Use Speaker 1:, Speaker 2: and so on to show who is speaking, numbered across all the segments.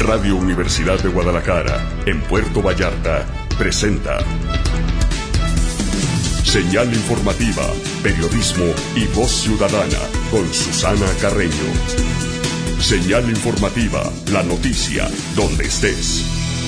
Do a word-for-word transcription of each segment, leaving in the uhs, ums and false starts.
Speaker 1: Radio Universidad de Guadalajara, en Puerto Vallarta, presenta Señal Informativa, Periodismo y Voz Ciudadana, con Susana Carreño. Señal Informativa, la noticia, donde estés.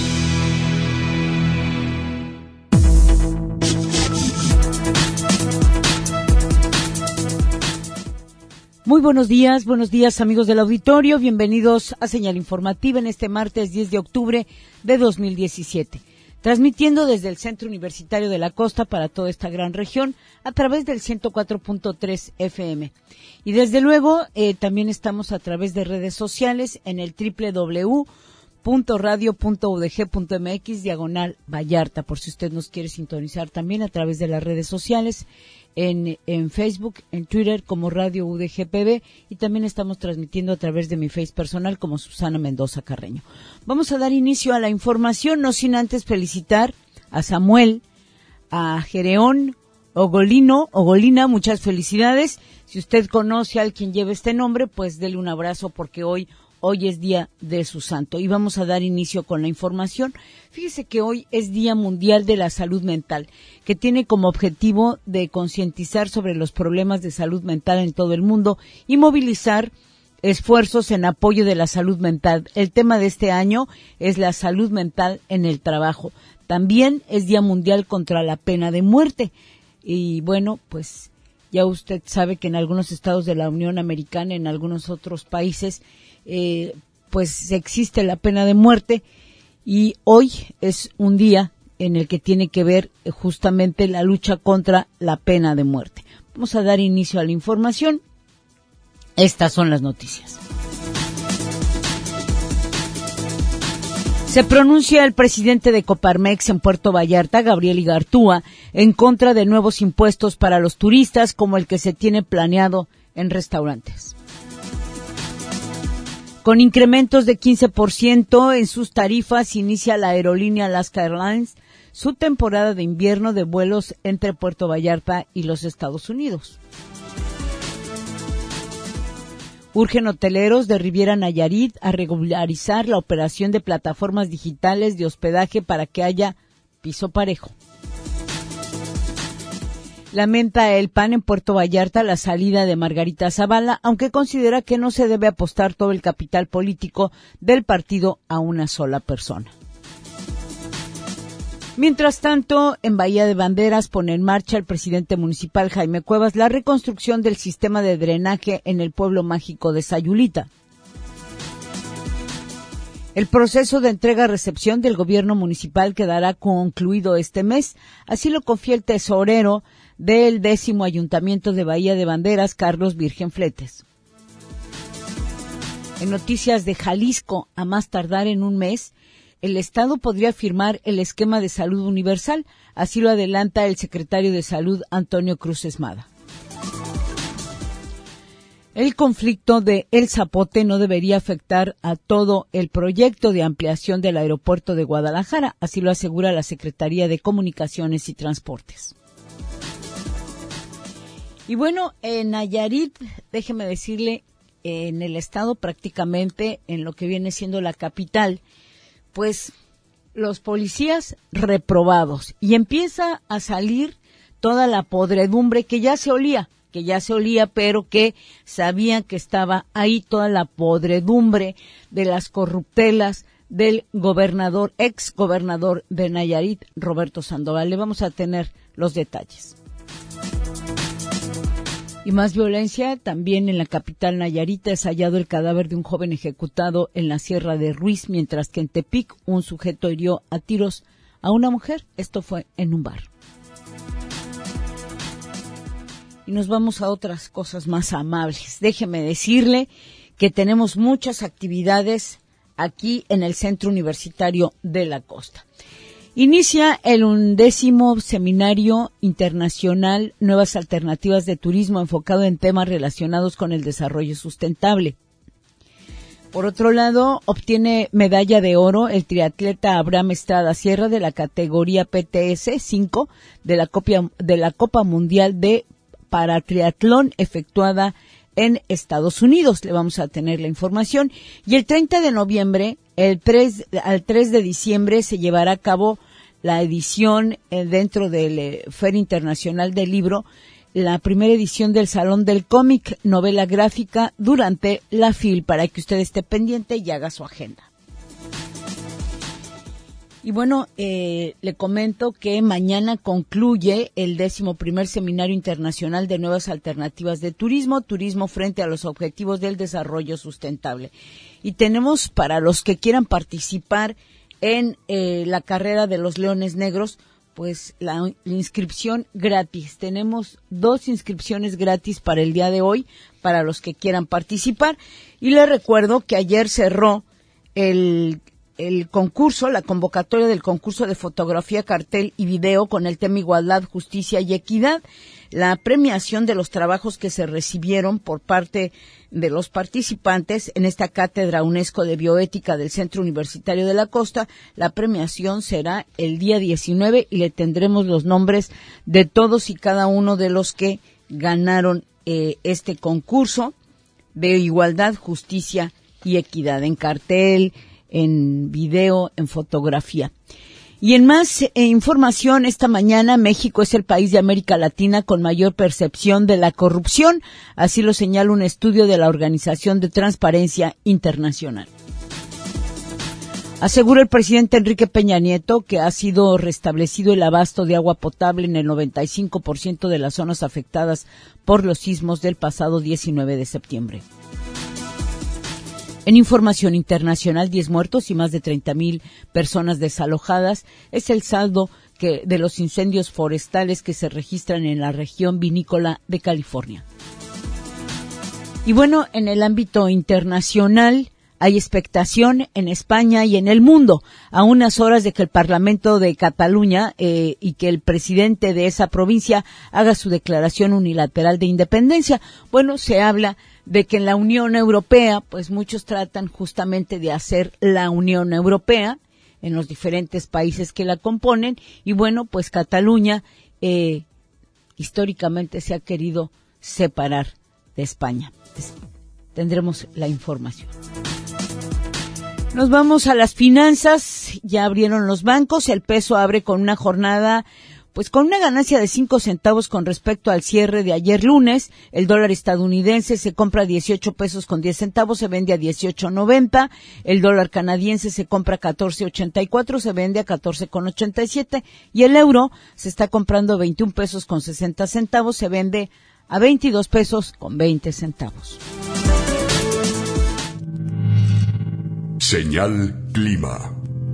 Speaker 2: Muy buenos días, buenos días amigos del auditorio, bienvenidos a Señal Informativa en este martes diez de octubre de dos mil diecisiete. Transmitiendo desde el Centro Universitario de la Costa para toda esta gran región a través del ciento cuatro punto tres F M. Y desde luego eh, también estamos a través de redes sociales en el doble u doble u doble u punto radio punto u d g punto m x diagonal Vallarta, por si usted nos quiere sintonizar también a través de las redes sociales, en, en Facebook, en Twitter como Radio U D G P B, y también estamos transmitiendo a través de mi Face personal como Susana Mendoza Carreño. Vamos a dar inicio a la información, no sin antes felicitar a Samuel, a Gereón Ogolino, Ogolina, muchas felicidades. Si usted conoce a alguien que lleve este nombre, pues dele un abrazo porque hoy Hoy es día de su santo y vamos a dar inicio con la información. Fíjese que hoy es Día Mundial de la Salud Mental, que tiene como objetivo de concientizar sobre los problemas de salud mental en todo el mundo y movilizar esfuerzos en apoyo de la salud mental. El tema de este año es la salud mental en el trabajo. También es Día Mundial contra la pena de muerte. Y bueno, pues ya usted sabe que en algunos estados de la Unión Americana, en algunos otros países, Eh, pues existe la pena de muerte y hoy es un día en el que tiene que ver justamente la lucha contra la pena de muerte. Vamos a dar inicio a la información. Estas son las noticias. Se pronuncia el presidente de Coparmex en Puerto Vallarta, Gabriel Igartúa, en contra de nuevos impuestos para los turistas como el que se tiene planeado en restaurantes. Con incrementos de quince por ciento en sus tarifas, inicia la aerolínea Alaska Airlines su temporada de invierno de vuelos entre Puerto Vallarta y los Estados Unidos. Urgen hoteleros de Riviera Nayarit a regularizar la operación de plataformas digitales de hospedaje para que haya piso parejo. Lamenta el P A N en Puerto Vallarta la salida de Margarita Zavala, aunque considera que no se debe apostar todo el capital político del partido a una sola persona. Mientras tanto, en Bahía de Banderas pone en marcha el presidente municipal Jaime Cuevas la reconstrucción del sistema de drenaje en el pueblo mágico de Sayulita. El proceso de entrega-recepción del gobierno municipal quedará concluido este mes, así lo confía el tesorero del décimo Ayuntamiento de Bahía de Banderas, Carlos Virgen Fletes. En noticias de Jalisco, a más tardar en un mes, el Estado podría firmar el esquema de salud universal, así lo adelanta el secretario de Salud, Antonio Cruz Esmada. El conflicto de El Zapote no debería afectar a todo el proyecto de ampliación del aeropuerto de Guadalajara, así lo asegura la Secretaría de Comunicaciones y Transportes. Y bueno, en Nayarit, déjeme decirle, en el estado prácticamente, en lo que viene siendo la capital, pues los policías reprobados y empieza a salir toda la podredumbre que ya se olía, que ya se olía, pero que sabían que estaba ahí toda la podredumbre de las corruptelas del gobernador, ex gobernador de Nayarit, Roberto Sandoval. Le vamos a tener los detalles. Y más violencia, también en la capital Nayarita es hallado el cadáver de un joven ejecutado en la Sierra de Ruiz, mientras que en Tepic un sujeto hirió a tiros a una mujer. Esto fue en un bar. Y nos vamos a otras cosas más amables. Déjeme decirle que tenemos muchas actividades aquí en el Centro Universitario de la Costa. Inicia el undécimo Seminario Internacional Nuevas Alternativas de Turismo enfocado en temas relacionados con el desarrollo sustentable. Por otro lado, obtiene medalla de oro el triatleta Abraham Estrada Sierra de la categoría P T S cinco de la, Copa, de la Copa Mundial de Paratriatlón efectuada en Estados Unidos. Le vamos a tener la información. Y el treinta de noviembre el tres, al tres de diciembre se llevará a cabo la edición eh, dentro del eh, Feria Internacional del Libro, la primera edición del Salón del Cómic, novela gráfica, durante la F I L, para que usted esté pendiente y haga su agenda. Y bueno, eh, le comento que mañana concluye el décimo primer Seminario Internacional de Nuevas Alternativas de Turismo, Turismo frente a los Objetivos del Desarrollo Sustentable. Y tenemos, para los que quieran participar en eh, la carrera de los Leones Negros, pues la, la inscripción gratis. Tenemos dos inscripciones gratis para el día de hoy, para los que quieran participar. Y les recuerdo que ayer cerró el el concurso, la convocatoria del concurso de fotografía, cartel y video con el tema Igualdad, Justicia y Equidad. La premiación de los trabajos que se recibieron por parte de los participantes en esta cátedra UNESCO de bioética del Centro Universitario de la Costa. La premiación será el día diecinueve y le tendremos los nombres de todos y cada uno de los que ganaron eh, este concurso de Igualdad, Justicia y Equidad en cartel, en video, en fotografía. Y en más eh, información, esta mañana México es el país de América Latina con mayor percepción de la corrupción, así lo señala un estudio de la Organización de Transparencia Internacional. Asegura el presidente Enrique Peña Nieto que ha sido restablecido el abasto de agua potable en el noventa y cinco por ciento de las zonas afectadas por los sismos del pasado diecinueve de septiembre. En información internacional, diez muertos y más de treinta mil personas desalojadas es el saldo que, de los incendios forestales que se registran en la región vinícola de California. Y bueno, en el ámbito internacional hay expectación en España y en el mundo, a unas horas de que el Parlamento de Cataluña eh, y que el presidente de esa provincia haga su declaración unilateral de independencia. Bueno, se habla de que en la Unión Europea, pues muchos tratan justamente de hacer la Unión Europea en los diferentes países que la componen, y bueno, pues Cataluña eh, históricamente se ha querido separar de España. Tendremos la información. Nos vamos a las finanzas, ya abrieron los bancos, el peso abre con una jornada pues con una ganancia de cinco centavos con respecto al cierre de ayer lunes. El dólar estadounidense se compra a dieciocho pesos con diez centavos, se vende a dieciocho noventa. El dólar canadiense se compra a catorce ochenta y cuatro, se vende a catorce con ochenta y siete. Y el euro se está comprando a veintiún pesos con sesenta centavos, se vende a veintidós pesos con veinte centavos.
Speaker 1: Señal Clima.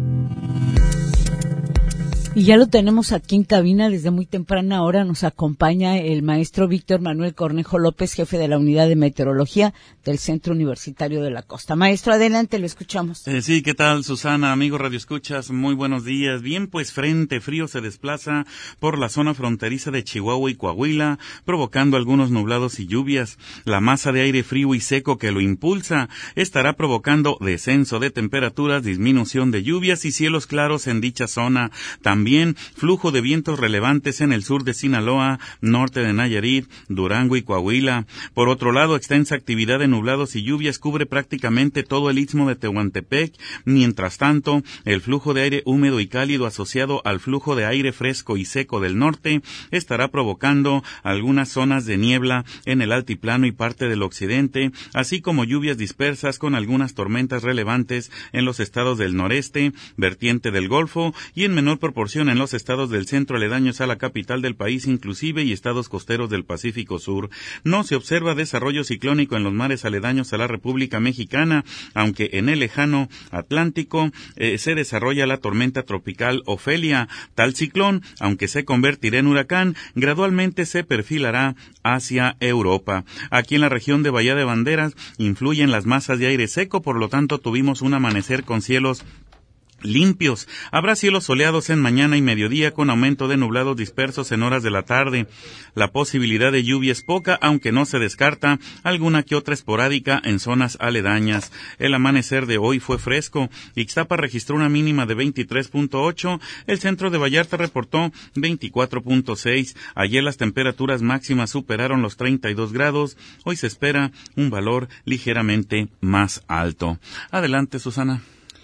Speaker 2: Y ya lo tenemos aquí en cabina desde muy temprana hora. Nos acompaña el maestro Víctor Manuel Cornejo López, jefe de la Unidad de Meteorología del Centro Universitario de la Costa. Maestro, adelante, lo escuchamos.
Speaker 3: Eh, sí, ¿qué tal, Susana? Amigos radioescuchas, muy buenos días. Bien, pues frente frío se desplaza por la zona fronteriza de Chihuahua y Coahuila, provocando algunos nublados y lluvias. La masa de aire frío y seco que lo impulsa estará provocando descenso de temperaturas, disminución de lluvias y cielos claros en dicha zona. También También flujo de vientos relevantes en el sur de Sinaloa, norte de Nayarit, Durango y Coahuila. Por otro lado, extensa actividad de nublados y lluvias cubre prácticamente todo el istmo de Tehuantepec. Mientras tanto, el flujo de aire húmedo y cálido asociado al flujo de aire fresco y seco del norte estará provocando algunas zonas de niebla en el altiplano y parte del occidente, así como lluvias dispersas con algunas tormentas relevantes en los estados del noreste, vertiente del Golfo y en menor proporción en los estados del centro aledaños a la capital del país, inclusive y estados costeros del Pacífico Sur. No se observa desarrollo ciclónico en los mares aledaños a la República Mexicana, aunque en el lejano Atlántico eh, se desarrolla la tormenta tropical Ofelia. Tal ciclón, aunque se convertirá en huracán, gradualmente se perfilará hacia Europa. Aquí en la región de Bahía de Banderas influyen las masas de aire seco, por lo tanto tuvimos un amanecer con cielos limpios. Habrá cielos soleados en mañana y mediodía con aumento de nublados dispersos en horas de la tarde. La posibilidad de lluvia es poca, aunque no se descarta alguna que otra esporádica en zonas aledañas. El amanecer de hoy fue fresco. Ixtapa registró una mínima de veintitrés punto ocho. El centro de Vallarta reportó veinticuatro punto seis. Ayer las temperaturas máximas superaron los treinta y dos grados. Hoy se espera un valor ligeramente más alto. Adelante, Susana.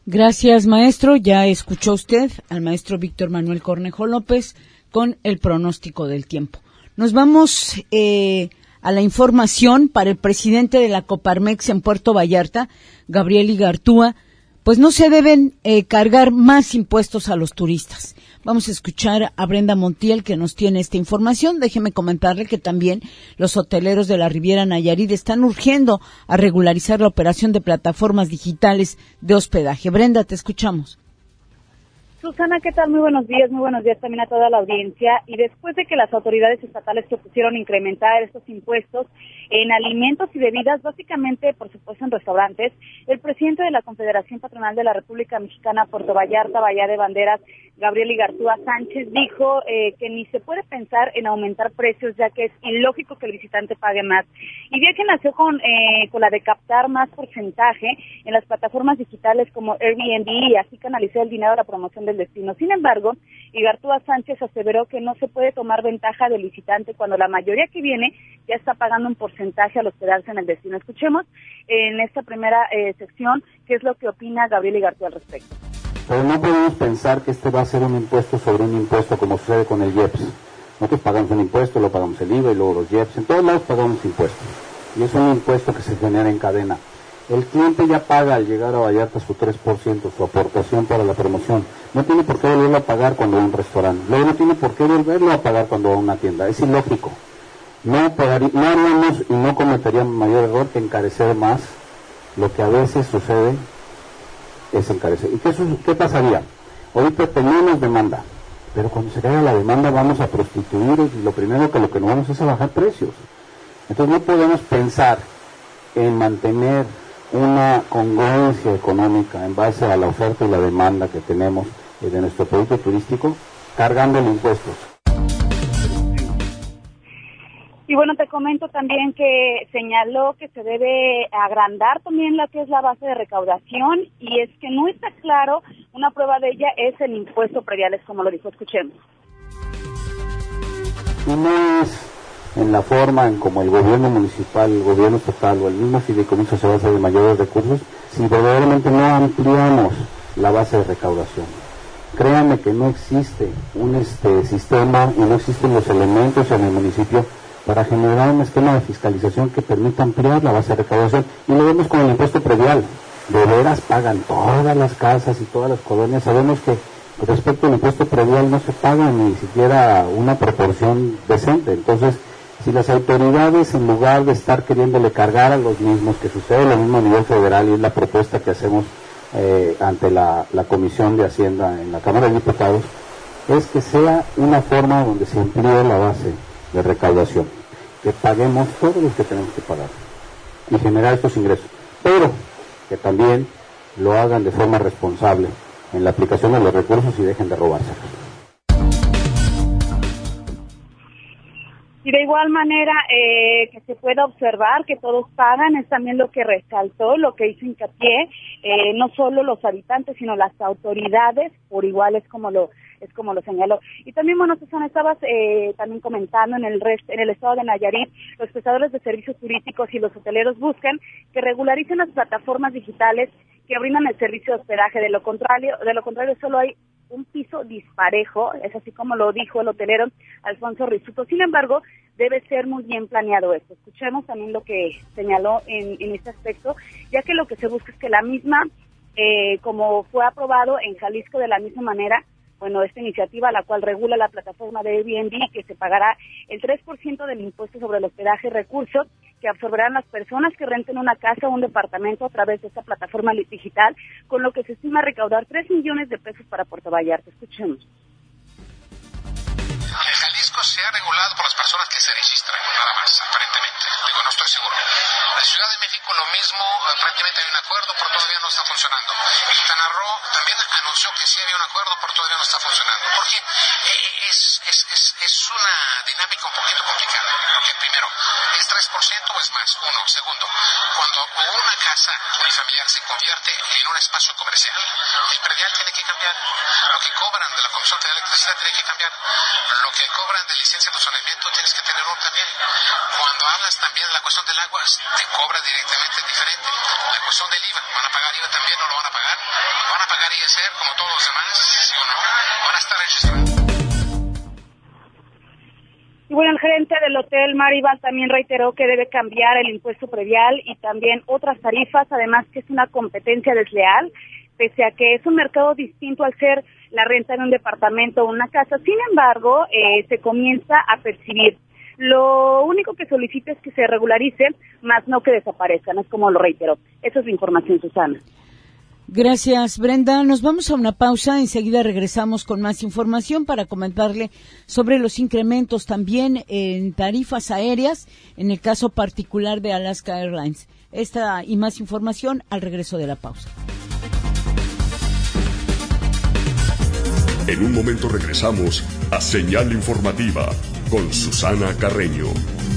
Speaker 2: Gracias, maestro. Ya escuchó usted al maestro Víctor Manuel Cornejo López con el pronóstico del tiempo. Nos vamos eh, a la información para el presidente de la Coparmex en Puerto Vallarta, Gabriel Igartúa. Pues no se deben eh, cargar más impuestos a los turistas. Vamos a escuchar a Brenda Montiel, que nos tiene esta información. Déjeme comentarle que también los hoteleros de la Riviera Nayarit están urgiendo a regularizar la operación de plataformas digitales de hospedaje. Brenda, te escuchamos.
Speaker 4: Susana, ¿qué tal? Muy buenos días, muy buenos días también a toda la audiencia. Y después de que las autoridades estatales propusieron incrementar estos impuestos en alimentos y bebidas, básicamente, por supuesto, en restaurantes, el presidente de la Confederación Patronal de la República Mexicana, Puerto Vallarta, Bahía de Banderas, Gabriel Igartúa Sánchez, dijo eh, que ni se puede pensar en aumentar precios, ya que es ilógico que el visitante pague más. Y ya que nació con, eh, con la de captar más porcentaje en las plataformas digitales como Airbnb, y así canalizar el dinero a la promoción del destino. Sin embargo, Igartúa Sánchez aseveró que no se puede tomar ventaja del visitante cuando la mayoría que viene ya está pagando un porcentaje al hospedarse en el destino. Escuchemos en esta primera eh, sección qué es lo que opina Gabriel Igartúa al respecto.
Speaker 5: Pero no podemos pensar que este va a ser un impuesto sobre un impuesto como sucede con el I E P S. Nosotros pagamos un impuesto, luego pagamos el I V A y luego los I E P S. En todos lados pagamos impuestos. Y es un impuesto que se genera en cadena. El cliente ya paga al llegar a Vallarta su tres por ciento, su aportación para la promoción. No tiene por qué volverlo a pagar cuando va a un restaurante. Luego no tiene por qué volverlo a pagar cuando va a una tienda. Es ilógico. No, pagarí, no haríamos y no cometeríamos mayor error que encarecer más. Lo que a veces sucede es encarecer. ¿Y qué, qué pasaría? Ahorita tenemos demanda, pero cuando se caiga la demanda vamos a prostituir y lo primero que lo que nos vamos es a bajar precios. Entonces no podemos pensar en mantener una congruencia económica en base a la oferta y la demanda que tenemos de nuestro producto turístico, cargándole impuestos.
Speaker 4: Y bueno, te comento también que señaló que se debe agrandar también lo que es la base de recaudación, y es que no está claro, una prueba de ella es el impuesto predial, como lo dijo, escuchemos.
Speaker 5: Y no es en la forma en como el gobierno municipal, el gobierno estatal o el mismo fideicomiso se basa de mayores recursos, si verdaderamente no ampliamos la base de recaudación. Créanme que no existe un este sistema y no existen los elementos en el municipio para generar un esquema de fiscalización que permita ampliar la base de recaudación. Y lo vemos con el impuesto predial. De veras pagan todas las casas y todas las colonias. Sabemos que respecto al impuesto predial no se paga ni siquiera una proporción decente. Entonces, si las autoridades, en lugar de estar queriéndole cargar a los mismos, que sucede lo mismo a nivel federal, y es la propuesta que hacemos eh, ante la, la Comisión de Hacienda en la Cámara de Diputados, es que sea una forma donde se amplíe la base de recaudación, que paguemos todos los que tenemos que pagar y generar estos ingresos, pero que también lo hagan de forma responsable en la aplicación de los recursos y dejen de robárselos.
Speaker 4: Y de igual manera eh, que se pueda observar que todos pagan, es también lo que resaltó, lo que hizo hincapié, eh, no solo los habitantes, sino las autoridades, por igual es como lo es como lo señaló. Y también, bueno, Susana, estabas eh, también comentando en el rest, en el estado de Nayarit, los prestadores de servicios turísticos y los hoteleros buscan que regularicen las plataformas digitales que brindan el servicio de hospedaje. De lo contrario, de lo contrario solo hay un piso disparejo, es así como lo dijo el hotelero Alfonso Risuto. Sin embargo, debe ser muy bien planeado esto. Escuchemos también lo que señaló en, en este aspecto, ya que lo que se busca es que la misma, eh, como fue aprobado en Jalisco de la misma manera, bueno, esta iniciativa, la cual regula la plataforma de Airbnb, que se pagará el tres por ciento del impuesto sobre el hospedaje y recursos que absorberán las personas que renten una casa o un departamento a través de esta plataforma digital, con lo que se estima recaudar tres millones de pesos para Puerto Vallarta. Escuchemos.
Speaker 6: En Jalisco se ha regulado por las personas que se registran, nada más, aparentemente. Digo, no estoy seguro. La Ciudad de México lo mismo, aparentemente hay un acuerdo, pero todavía no está funcionando. Quintana Roo también anunció que sí había un acuerdo, pero todavía no está funcionando. Porque es, es, es, es una dinámica un poquito complicada. Porque primero, ¿es tres por ciento o es más? Uno. Segundo, cuando una casa unifamiliar se convierte en un espacio comercial, el predial tiene que cambiar. Lo que cobran de la Comisión Federal de Electricidad tiene que cambiar. Lo que cobran de licencia de saneamiento tienes que tener uno también. Cuando hablas también de la cuestión del agua, te cobra directamente diferente. La cuestión del I V A, ¿van a pagar I V A también o lo van a pagar? ¿Van a pagar I S R como todos los demás, ¿sí o no? Van a estar registrados.
Speaker 4: Y bueno, el gerente del Hotel Maribel también reiteró que debe cambiar el impuesto predial y también otras tarifas, además que es una competencia desleal, pese a que es un mercado distinto al ser la renta de un departamento o una casa. Sin embargo, eh, se comienza a percibir. Lo único que solicita es que se regularice, más no que desaparezcan, es como lo reiteró. Esa es la información, Susana.
Speaker 2: Gracias, Brenda. Nos vamos a una pausa. Enseguida regresamos con más información para comentarle sobre los incrementos también en tarifas aéreas, en el caso particular de Alaska Airlines. Esta y más información al regreso de la pausa.
Speaker 1: En un momento regresamos a Señal Informativa con Susana Carreño.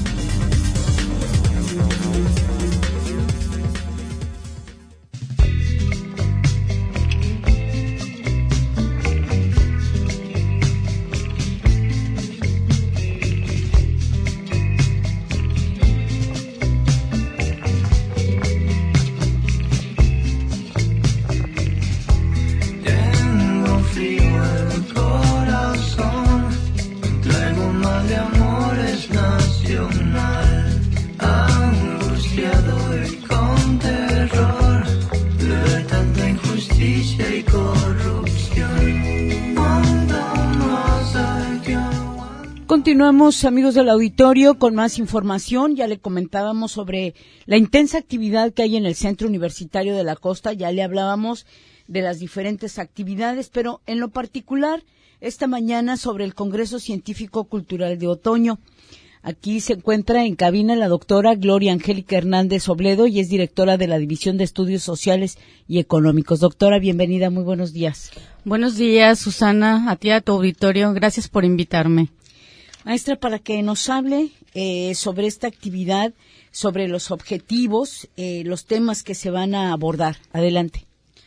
Speaker 2: Continuamos, amigos del auditorio, con más información. Ya le comentábamos sobre la intensa actividad que hay en el Centro Universitario de la Costa. Ya le hablábamos de las diferentes actividades, pero en lo particular, esta mañana sobre el Congreso Científico Cultural de Otoño. Aquí se encuentra en cabina la doctora Gloria Angélica Hernández Obledo y es directora de la División de Estudios Sociales y Económicos. Doctora, bienvenida, muy buenos días.
Speaker 7: Buenos días, Susana, a ti, a tu auditorio. Gracias por invitarme.
Speaker 2: Maestra, para que nos hable eh, sobre esta actividad, sobre los objetivos, eh, los temas que se van a abordar. Adelante.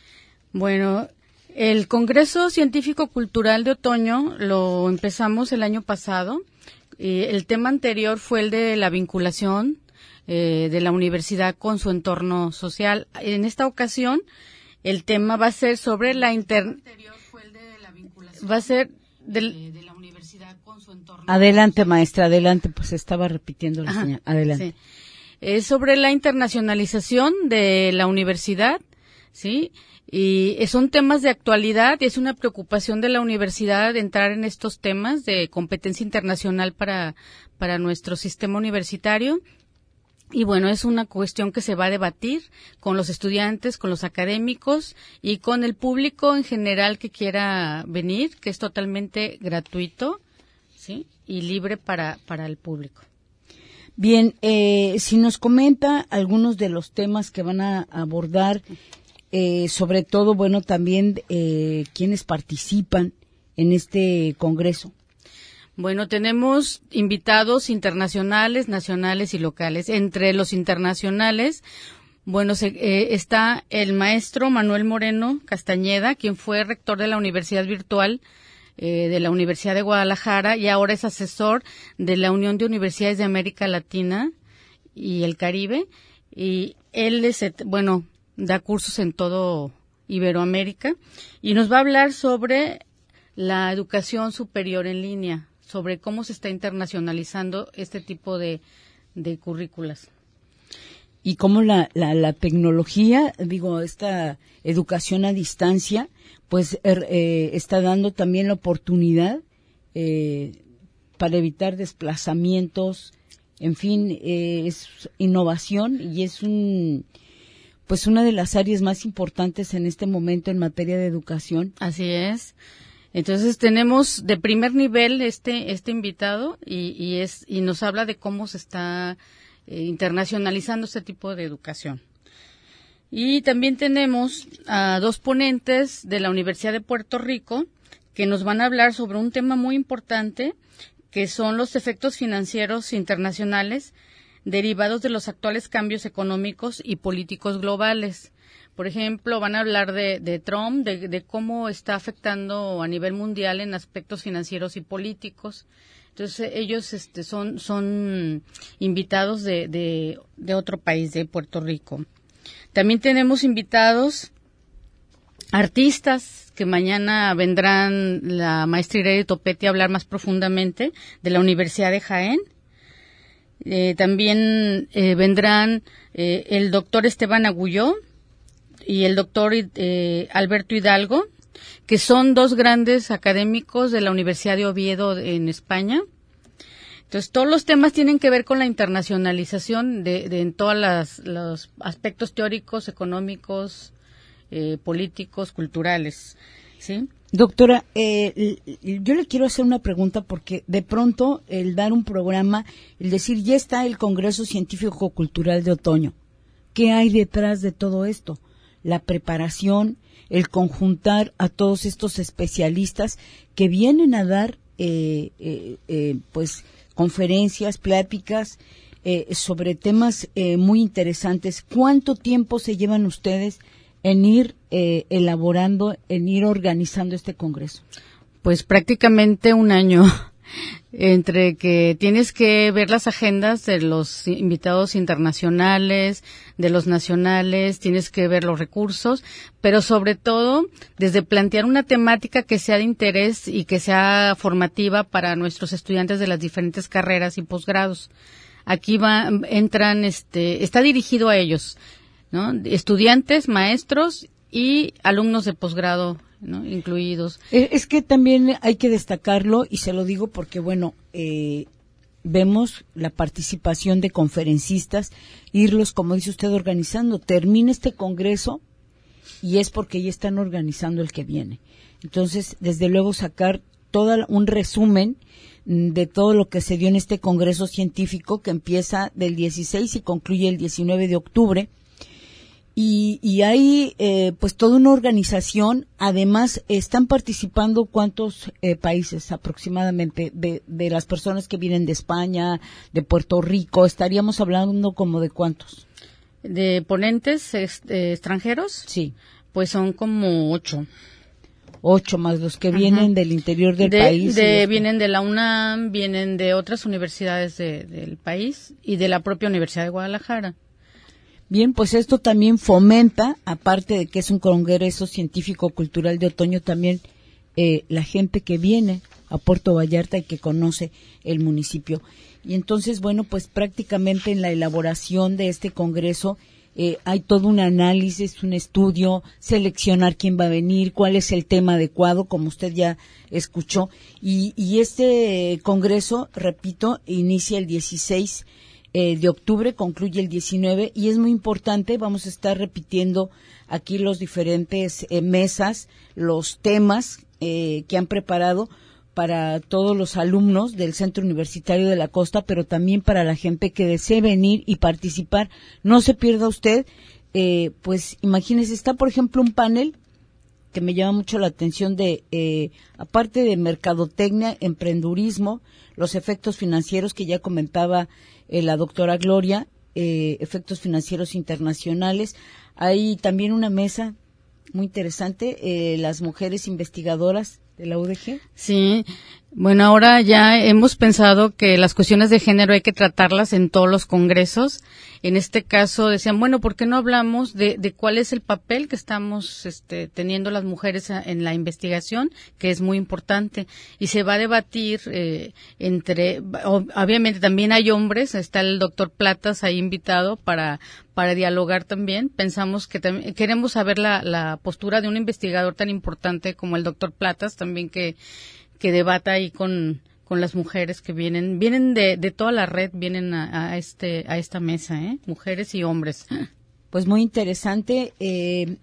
Speaker 7: Bueno, el Congreso Científico Cultural de Otoño lo empezamos el año pasado. Eh, el tema anterior fue el de la vinculación eh, de la universidad con su entorno social. En esta ocasión, el tema va a ser sobre la inter... anterior fue el de la vinculación. Va a ser del... eh, de la universidad con su entorno.
Speaker 2: Adelante, maestra, adelante, pues estaba repitiendo la
Speaker 7: Ajá,
Speaker 2: señal. Adelante.
Speaker 7: Sí. Es sobre la internacionalización de la universidad, ¿sí? Y son temas de actualidad y es una preocupación de la universidad entrar en estos temas de competencia internacional para, para nuestro sistema universitario. Y bueno, es una cuestión que se va a debatir con los estudiantes, con los académicos y con el público en general que quiera venir, que es totalmente gratuito, ¿sí? Y libre para, para el público.
Speaker 2: Bien, eh, si nos comenta algunos de los temas que van a abordar, eh, sobre todo, bueno, también eh, quienes participan en este congreso.
Speaker 7: Bueno, tenemos invitados internacionales, nacionales y locales. Entre los internacionales, bueno, se, eh, está el maestro Manuel Moreno Castañeda, quien fue rector de la Universidad Virtual eh, de la Universidad de Guadalajara y ahora es asesor de la Unión de Universidades de América Latina y el Caribe. Y él es, bueno, da cursos en todo Iberoamérica y nos va a hablar sobre la educación superior en línea, sobre cómo se está internacionalizando este tipo de, de currículas.
Speaker 2: Y cómo la, la, la tecnología, digo, esta educación a distancia, pues er, eh, está dando también la oportunidad eh, para evitar desplazamientos, en fin, eh, es innovación y es un... pues una de las áreas más importantes en este momento en materia de educación.
Speaker 7: Así es. Entonces tenemos de primer nivel este este invitado y, y es y nos habla de cómo se está eh, internacionalizando este tipo de educación. Y también tenemos a dos ponentes de la Universidad de Puerto Rico que nos van a hablar sobre un tema muy importante que son los efectos financieros internacionales derivados de los actuales cambios económicos y políticos globales. Por ejemplo, van a hablar de, de Trump, de, de cómo está afectando a nivel mundial en aspectos financieros y políticos. Entonces, ellos este, son, son invitados de, de, de otro país, de Puerto Rico. También tenemos invitados artistas que mañana vendrán la maestra Irene Topetti a hablar más profundamente de la Universidad de Jaén. Eh, también eh, vendrán eh, el doctor Esteban Agulló y el doctor eh, Alberto Hidalgo, que son dos grandes académicos de la Universidad de Oviedo en España. Entonces, todos los temas tienen que ver con la internacionalización de, de en todos las, los aspectos teóricos, económicos, eh, políticos, culturales, ¿sí?
Speaker 2: Doctora, eh, yo le quiero hacer una pregunta porque de pronto el dar un programa, el decir, ya está el Congreso Científico Cultural de Otoño. ¿Qué hay detrás de todo esto? La preparación, el conjuntar a todos estos especialistas que vienen a dar, eh, eh, eh, pues, conferencias, pláticas eh, sobre temas eh, muy interesantes. ¿Cuánto tiempo se llevan ustedes en ir eh, elaborando, en ir organizando este congreso?
Speaker 7: Pues prácticamente un año, entre que tienes que ver las agendas de los invitados internacionales, de los nacionales, tienes que ver los recursos, pero sobre todo desde plantear una temática que sea de interés y que sea formativa para nuestros estudiantes de las diferentes carreras y posgrados. Aquí va, entran, este, está dirigido a ellos, ¿no? Estudiantes, maestros y alumnos de posgrado, ¿no? Incluidos.
Speaker 2: Es que también hay que destacarlo, y se lo digo porque, bueno, eh, vemos la participación de conferencistas, irlos, como dice usted, organizando. Termina este congreso y es porque ya están organizando el que viene. Entonces, desde luego, sacar todo un resumen de todo lo que se dio en este congreso científico que empieza del dieciséis y concluye el diecinueve de octubre. Y, y hay eh, pues toda una organización. Además, están participando cuántos eh, países aproximadamente de, de las personas que vienen de España, de Puerto Rico. Estaríamos hablando como de cuántos.
Speaker 7: De ponentes ex, eh, extranjeros.
Speaker 2: Sí.
Speaker 7: Pues son como ocho.
Speaker 2: Ocho más los que vienen uh-huh. del interior del
Speaker 7: de,
Speaker 2: país.
Speaker 7: De, vienen de la UNAM, vienen de otras universidades de, del país y de la propia Universidad de Guadalajara.
Speaker 2: Bien, pues esto también fomenta, aparte de que es un congreso científico-cultural de otoño, también eh, la gente que viene a Puerto Vallarta y que conoce el municipio. Y entonces, bueno, pues prácticamente en la elaboración de este congreso eh, hay todo un análisis, un estudio, seleccionar quién va a venir, cuál es el tema adecuado, como usted ya escuchó. Y, y este congreso, repito, inicia el dieciséis Eh, de octubre, concluye el diecinueve, y es muy importante. Vamos a estar repitiendo aquí los diferentes eh, mesas, los temas eh, que han preparado para todos los alumnos del Centro Universitario de la Costa, pero también para la gente que desee venir y participar. No se pierda usted, eh, pues imagínese, está por ejemplo un panel que me llama mucho la atención de, eh, aparte de mercadotecnia, emprendurismo, los efectos financieros que ya comentaba eh, la doctora Gloria, eh, efectos financieros internacionales. Hay también una mesa muy interesante, eh, las mujeres investigadoras de la U D G.
Speaker 7: Sí, bueno, ahora ya hemos pensado que las cuestiones de género hay que tratarlas en todos los congresos. En este caso decían, bueno, ¿por qué no hablamos de, de cuál es el papel que estamos este, teniendo las mujeres en la investigación, que es muy importante? Y se va a debatir eh, entre, obviamente también hay hombres, está el doctor Platas ahí invitado para para dialogar también. Pensamos que también, queremos saber la, la postura de un investigador tan importante como el doctor Platas, también que, que debata ahí con, con las mujeres que vienen, vienen de, de toda la red, vienen a, a este, a esta mesa, ¿eh? Mujeres y hombres.
Speaker 2: Pues muy interesante. Eh,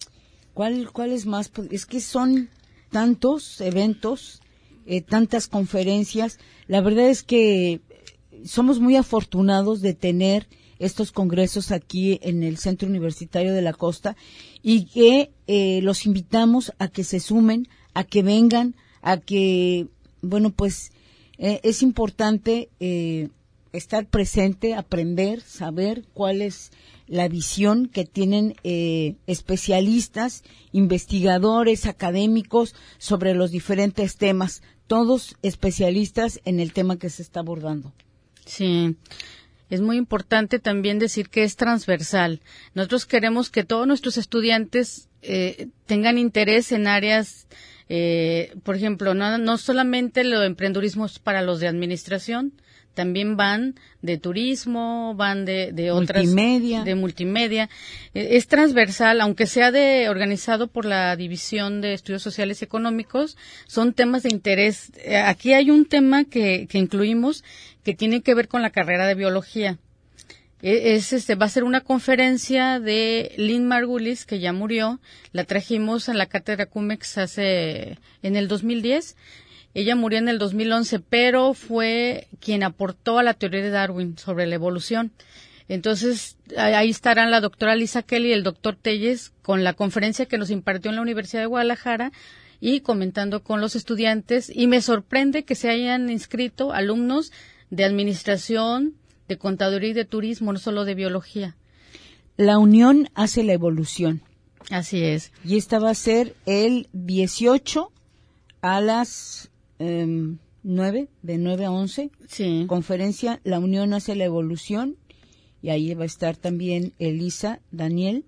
Speaker 2: ¿cuál, cuál es más? Es que son tantos eventos, eh, tantas conferencias. La verdad es que somos muy afortunados de tener estos congresos aquí en el Centro Universitario de la Costa, y que eh, los invitamos a que se sumen, a que vengan, a que, bueno, pues eh, es importante eh, estar presente, aprender, saber cuál es la visión que tienen eh, especialistas, investigadores, académicos sobre los diferentes temas, todos especialistas en el tema que se está abordando.
Speaker 7: Sí. es muy importante también decir que es transversal. Nosotros queremos que todos nuestros estudiantes eh, tengan interés en áreas, eh, por ejemplo, no, no solamente lo de emprendurismo es para los de administración, también van de turismo, van de, de otras
Speaker 2: multimedia.
Speaker 7: de multimedia. Eh, es transversal, aunque sea de organizado por la División de Estudios Sociales y Económicos, son temas de interés. Eh, aquí hay un tema que, que incluimos que tiene que ver con la carrera de biología. Eh, es este va a ser una conferencia de Lynn Margulis, que ya murió. La trajimos en la cátedra Cumex hace en el dos mil diez. Ella murió en el dos mil once, pero fue quien aportó a la teoría de Darwin sobre la evolución. Entonces, ahí estarán la doctora Lisa Kelly y el doctor Telles con la conferencia que nos impartió en la Universidad de Guadalajara y comentando con los estudiantes. Y me sorprende que se hayan inscrito alumnos de administración, de contaduría y de turismo, no solo de biología.
Speaker 2: La unión hace la evolución.
Speaker 7: Así es.
Speaker 2: Y esta va a ser el dieciocho a las Um, nueve, de nueve a once,
Speaker 7: sí.
Speaker 2: Conferencia La Unión hace la evolución, y ahí va a estar también Elisa, Daniel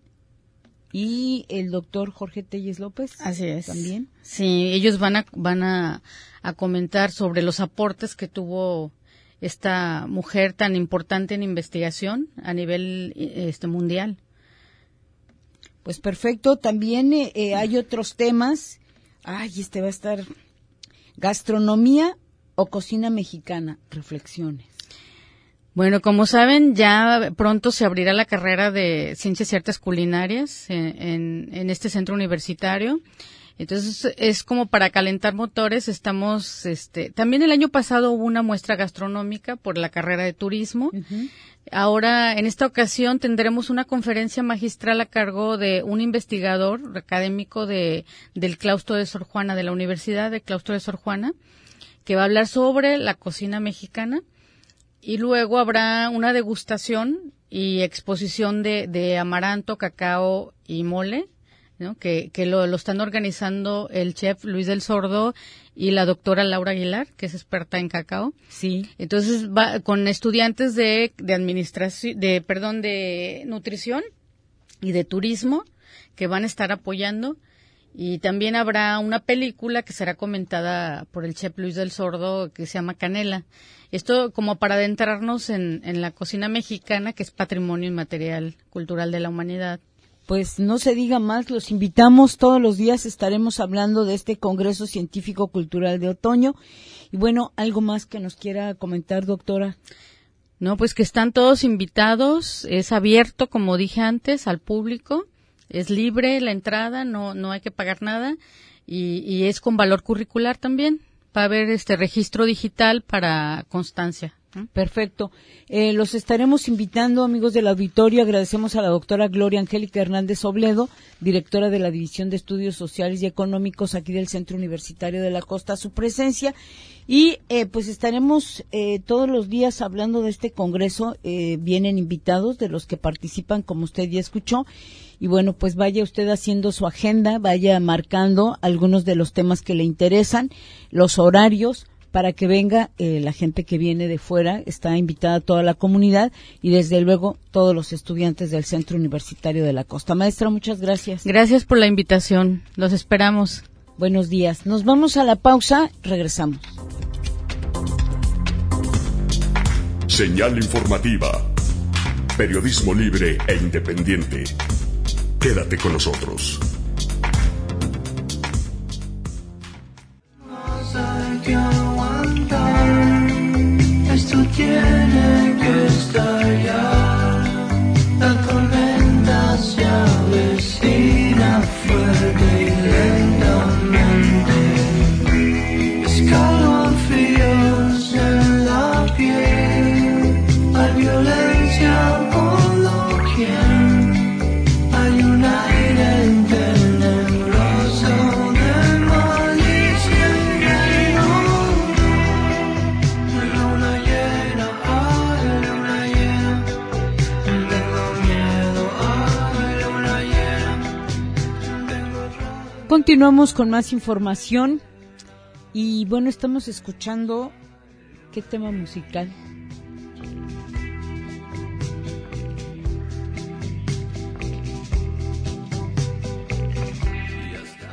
Speaker 2: y el doctor Jorge Telles López.
Speaker 7: Así es.
Speaker 2: También.
Speaker 7: Sí, ellos van a van a, a comentar sobre los aportes que tuvo esta mujer tan importante en investigación a nivel este mundial.
Speaker 2: Pues perfecto. También eh, eh, hay otros temas. Ay, este va a estar... Gastronomía o cocina mexicana, reflexiones.
Speaker 7: Bueno, como saben, ya pronto se abrirá la carrera de Ciencias y Artes Culinarias en, en, en este centro universitario. Entonces, es como para calentar motores. Estamos, este, también el año pasado hubo una muestra gastronómica por la carrera de turismo. Uh-huh. Ahora, en esta ocasión, tendremos una conferencia magistral a cargo de un investigador académico de, del claustro de Sor Juana, de la Universidad del Claustro de Sor Juana, que va a hablar sobre la cocina mexicana. Y luego habrá una degustación y exposición de, de amaranto, cacao y mole, ¿no? que, que lo, lo están organizando el chef Luis del Sordo y la doctora Laura Aguilar, que es experta en cacao.
Speaker 2: Sí.
Speaker 7: Entonces va con estudiantes de, de administración, de, perdón, de nutrición y de turismo que van a estar apoyando. Y también habrá una película que será comentada por el chef Luis del Sordo que se llama Canela. Esto como para adentrarnos en, en la cocina mexicana, que es patrimonio inmaterial cultural de la humanidad.
Speaker 2: Pues no se diga más, los invitamos, todos los días estaremos hablando de este Congreso Científico Cultural de Otoño. Y bueno, ¿algo más que nos quiera comentar, doctora?
Speaker 7: No, pues que están todos invitados, es abierto, como dije antes, al público, es libre la entrada, no no hay que pagar nada y, y es con valor curricular también. Va a haber este registro digital para constancia.
Speaker 2: Perfecto. Eh, los estaremos invitando, amigos del auditorio. Agradecemos a la doctora Gloria Angélica Hernández Obledo, directora de la División de Estudios Sociales y Económicos aquí del Centro Universitario de la Costa, su presencia. Y eh, pues estaremos eh, todos los días hablando de este congreso. Eh, vienen invitados de los que participan, como usted ya escuchó. Y bueno, pues vaya usted haciendo su agenda, vaya marcando algunos de los temas que le interesan, los horarios, para que venga eh, la gente que viene de fuera. Está invitada toda la comunidad y desde luego todos los estudiantes del Centro Universitario de la Costa. Maestra, muchas gracias.
Speaker 7: Gracias por la invitación. Los esperamos.
Speaker 2: Buenos días. Nos vamos a la pausa. Regresamos.
Speaker 1: Señal informativa. Periodismo libre e independiente. Quédate con nosotros.
Speaker 8: Esto tiene que estallar. La tormenta se avecina fuerte y lentamente. Escalofríos en la piel. Hay violencia por doquier. Hay un aire tenebroso de malicia y
Speaker 2: Continuamos con más información y bueno, estamos escuchando ¿qué tema musical?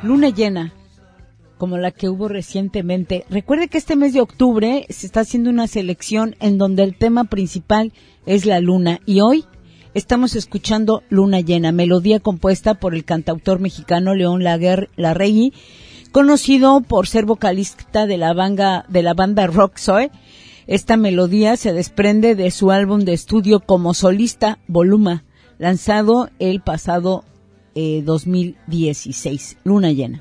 Speaker 2: luna llena, como la que hubo recientemente. Recuerde que este mes de octubre se está haciendo una selección en donde el tema principal es la luna, y hoy estamos escuchando Luna Llena, melodía compuesta por el cantautor mexicano León Laguer- Larregui, conocido por ser vocalista de la banda, de la banda Rock Zoe. Esta melodía se desprende de su álbum de estudio como solista Voluma, lanzado el pasado eh, dos mil dieciséis, Luna Llena.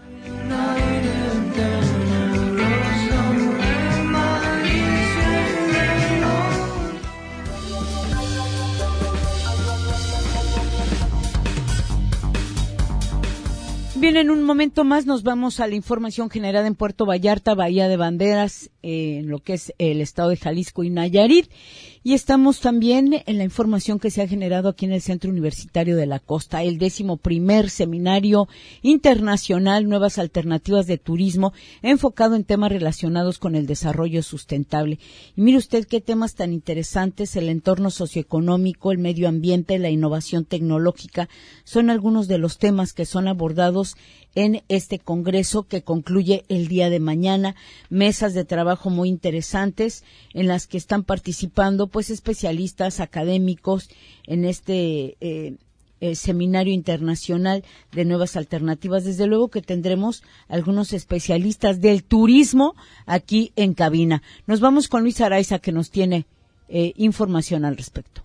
Speaker 2: Bien, en un momento más nos vamos a la información generada en Puerto Vallarta, Bahía de Banderas, eh, en lo que es el estado de Jalisco y Nayarit. Y estamos también en la información que se ha generado aquí en el Centro Universitario de la Costa, el décimo primer seminario internacional Nuevas Alternativas de Turismo, enfocado en temas relacionados con el desarrollo sustentable. Y mire usted qué temas tan interesantes: el entorno socioeconómico, el medio ambiente, la innovación tecnológica, son algunos de los temas que son abordados en este congreso que concluye el día de mañana. Mesas de trabajo muy interesantes en las que están participando pues especialistas académicos en este eh, eh, seminario internacional de nuevas alternativas. Desde luego que tendremos algunos especialistas del turismo aquí en cabina. Nos vamos con Luis Araiza, que nos tiene eh, información al respecto.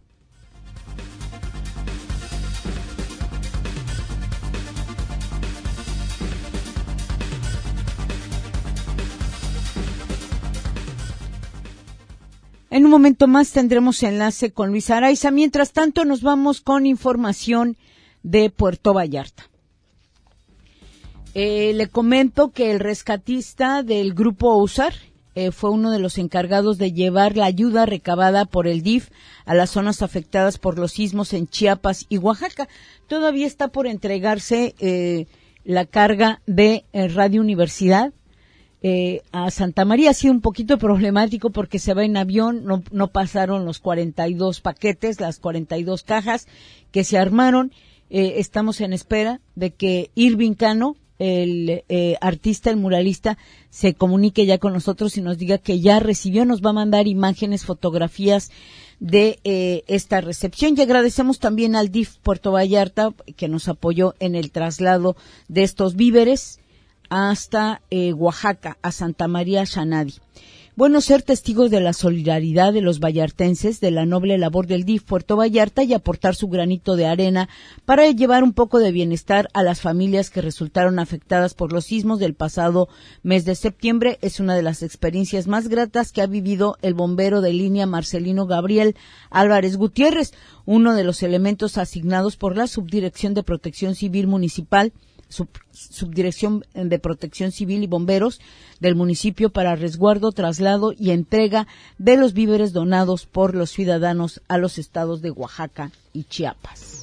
Speaker 2: En un momento más tendremos enlace con Luis Araiza. Mientras tanto, nos vamos con información de Puerto Vallarta. Eh, le comento que el rescatista del grupo USAR eh, fue uno de los encargados de llevar la ayuda recabada por el D I F a las zonas afectadas por los sismos en Chiapas y Oaxaca. Todavía está por entregarse eh, la carga de eh, Radio Universidad Eh, a Santa María. Ha sido un poquito problemático porque se va en avión, no, no pasaron los cuarenta y dos paquetes, las cuarenta y dos cajas que se armaron. Eh, estamos en espera de que Irving Cano, el eh, artista, el muralista, se comunique ya con nosotros y nos diga que ya recibió. Nos va a mandar imágenes, fotografías de eh, esta recepción. Y agradecemos también al D I F Puerto Vallarta, que nos apoyó en el traslado de estos víveres hasta eh, Oaxaca, a Santa María Xanadi. Bueno, ser testigos de la solidaridad de los vallartenses, de la noble labor del D I F Puerto Vallarta y aportar su granito de arena para llevar un poco de bienestar a las familias que resultaron afectadas por los sismos del pasado mes de septiembre es una de las experiencias más gratas que ha vivido el bombero de línea Marcelino Gabriel Álvarez Gutiérrez, uno de los elementos asignados por la Subdirección de Protección Civil Municipal, Sub, Subdirección de Protección Civil y Bomberos del municipio para resguardo, traslado y entrega de los víveres donados por los ciudadanos a los estados de Oaxaca y Chiapas.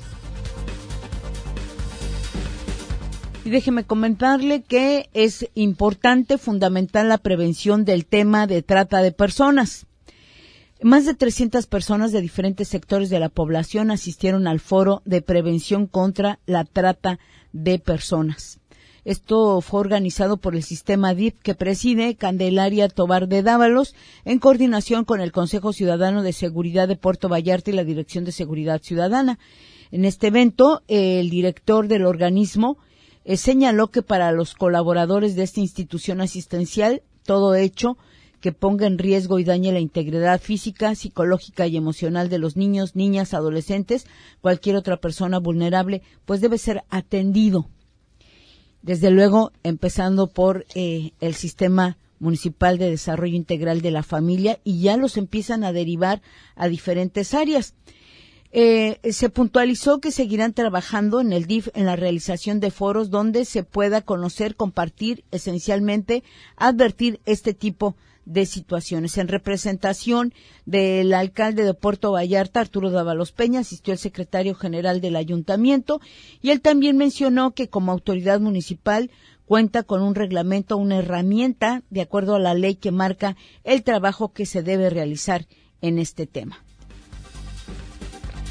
Speaker 2: Y déjeme comentarle que es importante, fundamental la prevención del tema de trata de personas. Más de trescientas personas de diferentes sectores de la población asistieron al foro de prevención contra la trata de personas. Esto fue organizado por el sistema D I P que preside Candelaria Tobar de Dávalos en coordinación con el Consejo Ciudadano de Seguridad de Puerto Vallarta y la Dirección de Seguridad Ciudadana. En este evento, el director del organismo eh, señaló que para los colaboradores de esta institución asistencial, todo hecho que ponga en riesgo y dañe la integridad física, psicológica y emocional de los niños, niñas, adolescentes, cualquier otra persona vulnerable, pues debe ser atendido. Desde luego, empezando por eh, el Sistema Municipal de Desarrollo Integral de la Familia, y ya los empiezan a derivar a diferentes áreas. Eh, se puntualizó que seguirán trabajando en el D I F en la realización de foros donde se pueda conocer, compartir, esencialmente advertir este tipo de situaciones. En representación del alcalde de Puerto Vallarta, Arturo Dávalos Peña, asistió el secretario general del ayuntamiento y él también mencionó que como autoridad municipal cuenta con un reglamento, una herramienta de acuerdo a la ley que marca el trabajo que se debe realizar en este tema.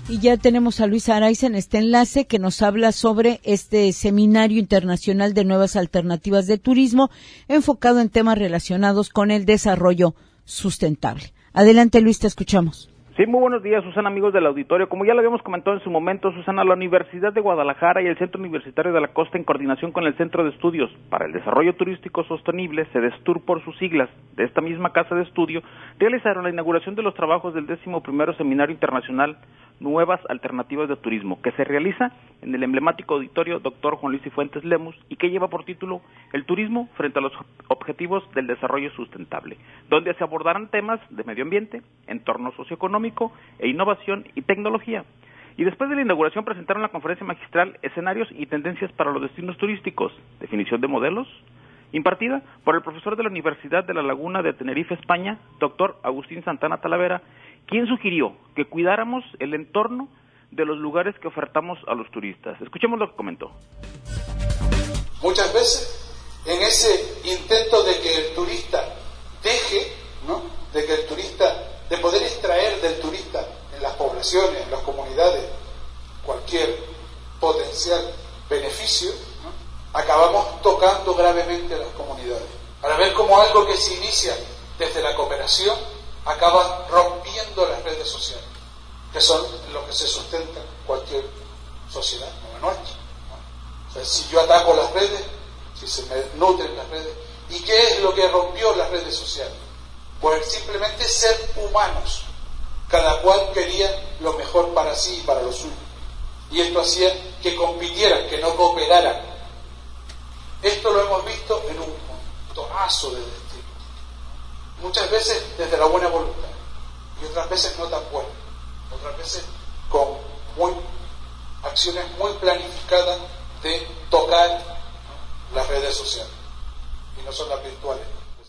Speaker 2: Y ya tenemos a Luis Araiza en este enlace que nos habla sobre este Seminario Internacional de Nuevas Alternativas de Turismo enfocado en temas relacionados con el desarrollo sustentable. Adelante, Luis, te escuchamos.
Speaker 9: Sí, muy buenos días, Susana, amigos del auditorio. Como ya lo habíamos comentado en su momento, Susana, la Universidad de Guadalajara y el Centro Universitario de la Costa, en coordinación con el Centro de Estudios para el Desarrollo Turístico Sostenible, CEDESTUR por sus siglas, de esta misma casa de estudio, realizaron la inauguración de los trabajos del décimo primero Seminario Internacional Nuevas Alternativas de Turismo, que se realiza en el emblemático auditorio doctor Juan Luis Cifuentes Lemus y que lleva por título El turismo frente a los objetivos del desarrollo sustentable, donde se abordarán temas de medio ambiente, entorno socioeconómico e innovación y tecnología. Y después de la inauguración presentaron la conferencia magistral Escenarios y tendencias para los destinos turísticos, definición de modelos, impartida por el profesor de la Universidad de La Laguna de Tenerife, España, doctor Agustín Santana Talavera, quien sugirió que cuidáramos el entorno de los lugares que ofertamos a los turistas. Escuchemos lo que comentó.
Speaker 10: Muchas veces, en ese intento de que el turista deje, ¿no?, de que el turista, de poder extraer del turista en las poblaciones, en las comunidades, cualquier potencial beneficio, ¿no?, acabamos tocando gravemente a las comunidades. Para ver cómo algo que se inicia desde la cooperación acaba rompiendo las redes sociales, que son lo que se sustenta cualquier sociedad, como la nuestra, ¿no? O sea, si yo ataco las redes, si se me nutren las redes, ¿y qué es lo que rompió las redes sociales? Pues simplemente ser humanos, cada cual quería lo mejor para sí y para los suyos, y esto hacía que compitieran, que no cooperaran. Esto lo hemos visto en un montonazo de destinos, muchas veces desde la buena voluntad y otras veces no tan buena, otras veces con muy acciones muy planificadas de tocar, ¿no?, las redes sociales, y no son las virtuales.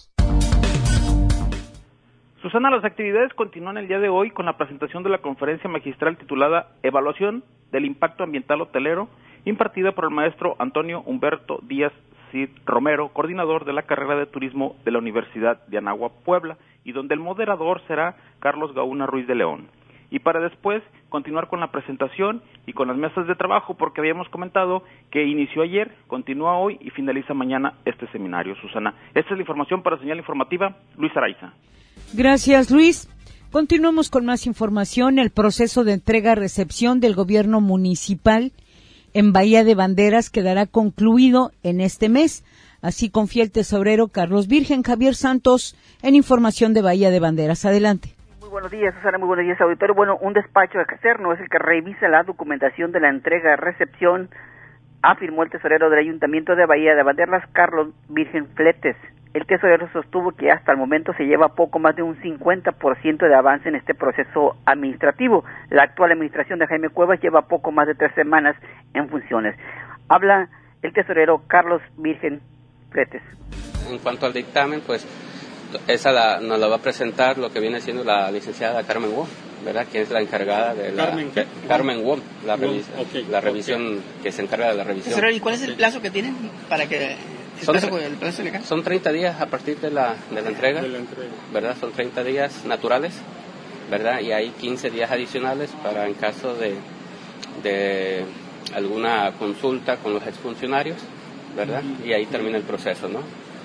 Speaker 9: Susana, las actividades continúan el día de hoy con la presentación de la conferencia magistral titulada Evaluación del Impacto Ambiental Hotelero, impartida por el maestro Antonio Humberto Díaz Cid Romero, coordinador de la carrera de turismo de la Universidad de Anáhuac, Puebla, y donde el moderador será Carlos Gauna Ruiz de León. Y para después continuar con la presentación y con las mesas de trabajo, porque habíamos comentado que inició ayer, continúa hoy y finaliza mañana este seminario. Susana, esta es la información para Señal Informativa. Luis Araiza.
Speaker 2: Gracias, Luis. Continuamos con más información. El proceso de entrega-recepción del gobierno municipal en Bahía de Banderas quedará concluido en este mes. Así confía el tesorero Carlos Virgen. Javier Santos, en información de Bahía de Banderas. Adelante.
Speaker 11: Muy buenos días, Susana. Muy buenos días, auditorio. Bueno, un despacho externo es el que revisa la documentación de la entrega-recepción, afirmó el tesorero del Ayuntamiento de Bahía de Banderas, Carlos Virgen Fletes. El tesorero sostuvo que hasta el momento se lleva poco más de un cincuenta por ciento de avance en este proceso administrativo. La actual administración de Jaime Cuevas lleva poco más de tres semanas en funciones. Habla el tesorero Carlos Virgen Fletes.
Speaker 12: En cuanto al dictamen, pues esa la, nos la va a presentar lo que viene siendo la licenciada Carmen Wong, ¿verdad? Quien es la encargada de la...
Speaker 13: Carmen,
Speaker 12: que, Carmen Wong, la,
Speaker 13: Wong,
Speaker 12: revis,
Speaker 13: okay,
Speaker 12: la revisión, okay. Que se encarga de la revisión.
Speaker 13: Tesorero, ¿y cuál es el plazo que tienen para que... El
Speaker 12: son,
Speaker 13: plazo, el plazo legal?
Speaker 12: Son treinta días a partir de la, de la entrega,
Speaker 13: de la entrega,
Speaker 12: ¿verdad? Son treinta días naturales, ¿verdad? Y hay quince días adicionales para en caso de, de alguna consulta con los exfuncionarios, ¿verdad? Y ahí termina el proceso, ¿no?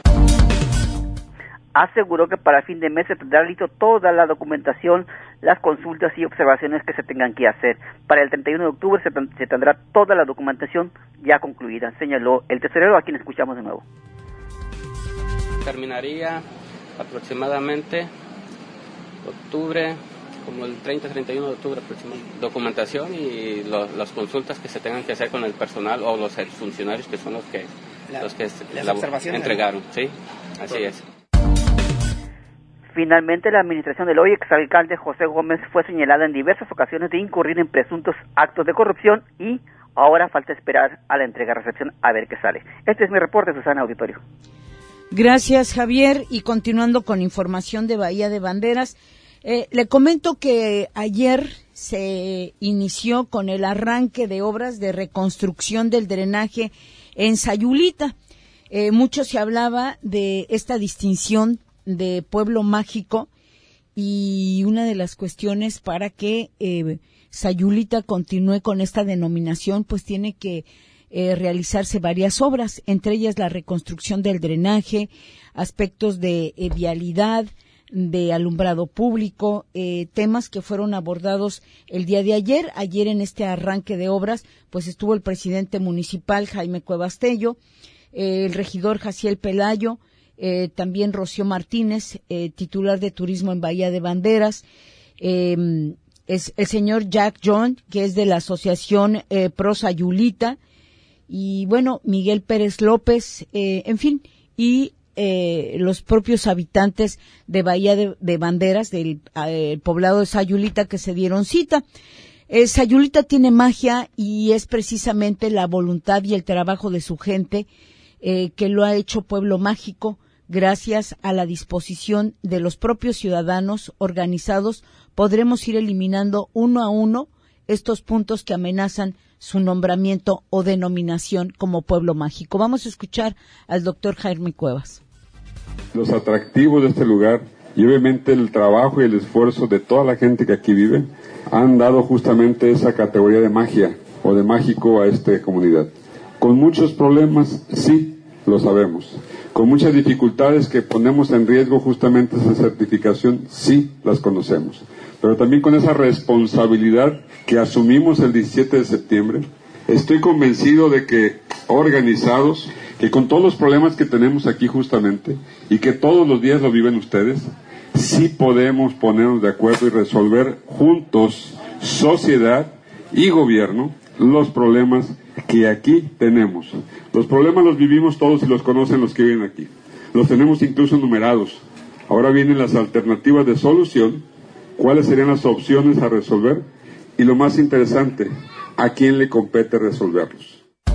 Speaker 11: Aseguró que para fin de mes se tendrá listo toda la documentación, las consultas y observaciones que se tengan que hacer. Para el treinta y uno de octubre se, se tendrá toda la documentación ya concluida, señaló el tesorero, a quien escuchamos de nuevo.
Speaker 12: Terminaría aproximadamente octubre, como el treinta, treinta y uno de octubre aproximadamente. Documentación y lo, las consultas que se tengan que hacer con el personal o los funcionarios que son los que, la, los que
Speaker 13: las la, observaciones
Speaker 12: entregaron, ¿sí? Así es.
Speaker 11: Finalmente, la administración del hoy exalcalde José Gómez fue señalada en diversas ocasiones de incurrir en presuntos actos de corrupción y ahora falta esperar a la entrega-recepción a ver qué sale. Este es mi reporte, Susana, auditorio.
Speaker 2: Gracias, Javier. Y continuando con información de Bahía de Banderas, eh, le comento que ayer se inició con el arranque de obras de reconstrucción del drenaje en Sayulita. Eh, mucho se hablaba de esta distinción de pueblo mágico y una de las cuestiones para que eh, Sayulita continúe con esta denominación, pues tiene que eh, realizarse varias obras, entre ellas la reconstrucción del drenaje, aspectos de eh, vialidad, de alumbrado público, eh, temas que fueron abordados el día de ayer. Ayer en este arranque de obras, pues estuvo el presidente municipal Jaime Cuevas Tello, eh, el regidor Jaciel Pelayo, eh, también Rocío Martínez, eh, titular de turismo en Bahía de Banderas, eh, es el señor Jack John, que es de la asociación eh, Pro Sayulita, y bueno, Miguel Pérez López, eh, en fin, y Eh, los propios habitantes de Bahía de, de Banderas, del eh, poblado de Sayulita, que se dieron cita. Eh, Sayulita tiene magia y es precisamente la voluntad y el trabajo de su gente eh, que lo ha hecho pueblo mágico. Gracias a la disposición de los propios ciudadanos organizados, podremos ir eliminando uno a uno estos puntos que amenazan su nombramiento o denominación como pueblo mágico. Vamos a escuchar al doctor Jaime Cuevas.
Speaker 14: Los atractivos de este lugar y obviamente el trabajo y el esfuerzo de toda la gente que aquí vive han dado justamente esa categoría de magia o de mágico a esta comunidad. Con muchos problemas, sí, lo sabemos. Con muchas dificultades que ponemos en riesgo justamente esa certificación, sí, las conocemos. Pero también con esa responsabilidad que asumimos el diecisiete de septiembre, estoy convencido de que organizados, que con todos los problemas que tenemos aquí justamente, y que todos los días lo viven ustedes, sí podemos ponernos de acuerdo y resolver juntos, sociedad y gobierno, los problemas que aquí tenemos. Los problemas los vivimos todos y los conocen los que viven aquí. Los tenemos incluso numerados. Ahora vienen las alternativas de solución, cuáles serían las opciones a resolver, y lo más interesante, ¿a quién le compete resolverlos?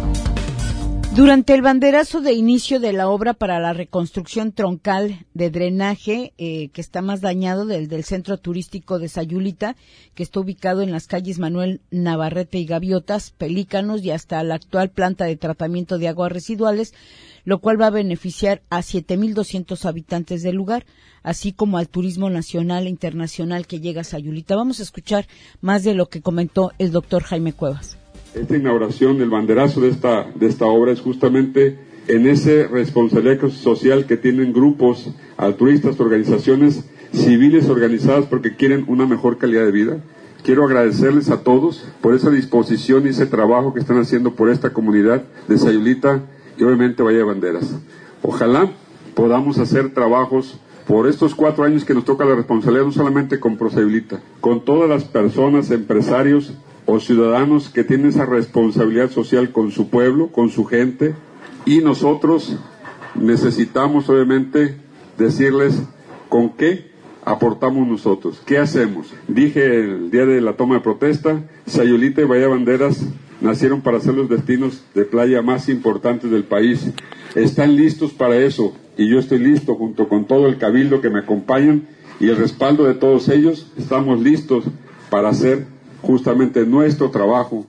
Speaker 2: Durante el banderazo de inicio de la obra para la reconstrucción troncal de drenaje, eh, que está más dañado del del centro turístico de Sayulita, que está ubicado en las calles Manuel Navarrete y Gaviotas, Pelícanos y hasta la actual planta de tratamiento de aguas residuales, lo cual va a beneficiar a siete mil doscientos habitantes del lugar, así como al turismo nacional e internacional que llega a Sayulita. Vamos a escuchar más de lo que comentó el doctor Jaime Cuevas.
Speaker 14: Esta inauguración, el banderazo de esta, de esta obra es justamente en esa responsabilidad social que tienen grupos altruistas, organizaciones civiles organizadas porque quieren una mejor calidad de vida. Quiero agradecerles a todos por esa disposición y ese trabajo que están haciendo por esta comunidad de Sayulita y obviamente Bahía de Banderas. Ojalá podamos hacer trabajos por estos cuatro años que nos toca la responsabilidad, no solamente con Pro Sayulita, con todas las personas, empresarios o ciudadanos que tienen esa responsabilidad social con su pueblo, con su gente, y nosotros necesitamos obviamente decirles con qué aportamos nosotros, qué hacemos. Dije el día de la toma de protesta, Sayulita y Bahía de Banderas nacieron para ser los destinos de playa más importantes del país. Están listos para eso y yo estoy listo junto con todo el cabildo que me acompañan y el respaldo de todos ellos. Estamos listos para hacer justamente nuestro trabajo.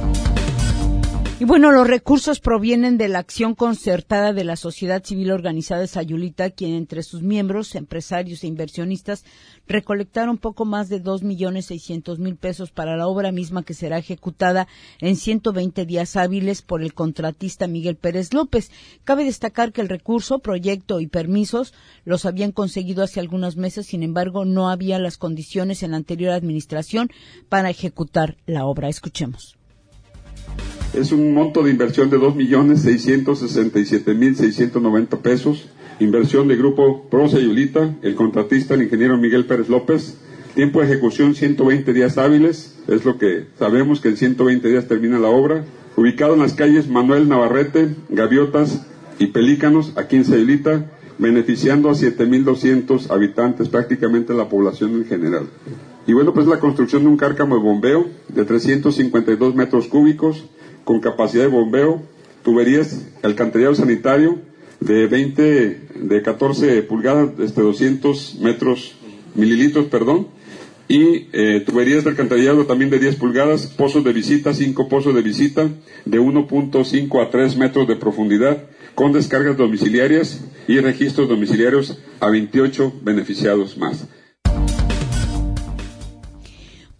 Speaker 2: Y bueno, los recursos provienen de la acción concertada de la sociedad civil organizada de Sayulita, quien entre sus miembros, empresarios e inversionistas, recolectaron poco más de dos millones seiscientos mil pesos para la obra misma que será ejecutada en ciento veinte días hábiles por el contratista Miguel Pérez López. Cabe destacar que el recurso, proyecto y permisos los habían conseguido hace algunos meses, sin embargo, no había las condiciones en la anterior administración para ejecutar la obra. Escuchemos.
Speaker 14: Es un monto de inversión de dos millones seiscientos sesenta y siete mil seiscientos noventa pesos, inversión de Grupo Pro Sayulita, el contratista, el ingeniero Miguel Pérez López, tiempo de ejecución ciento veinte días hábiles, es lo que sabemos que en ciento veinte días termina la obra, ubicado en las calles Manuel Navarrete, Gaviotas y Pelícanos, aquí en Sayulita, beneficiando a siete mil doscientos habitantes, prácticamente la población en general. Y bueno, pues la construcción de un cárcamo de bombeo de trescientos cincuenta y dos metros cúbicos, con capacidad de bombeo, tuberías, alcantarillado sanitario de veinte, de catorce pulgadas, este doscientos metros, mililitros, perdón, y eh, tuberías de alcantarillado también de diez pulgadas, pozos de visita, cinco pozos de visita de uno punto cinco a tres metros de profundidad, con descargas domiciliarias y registros domiciliarios a veintiocho beneficiados más.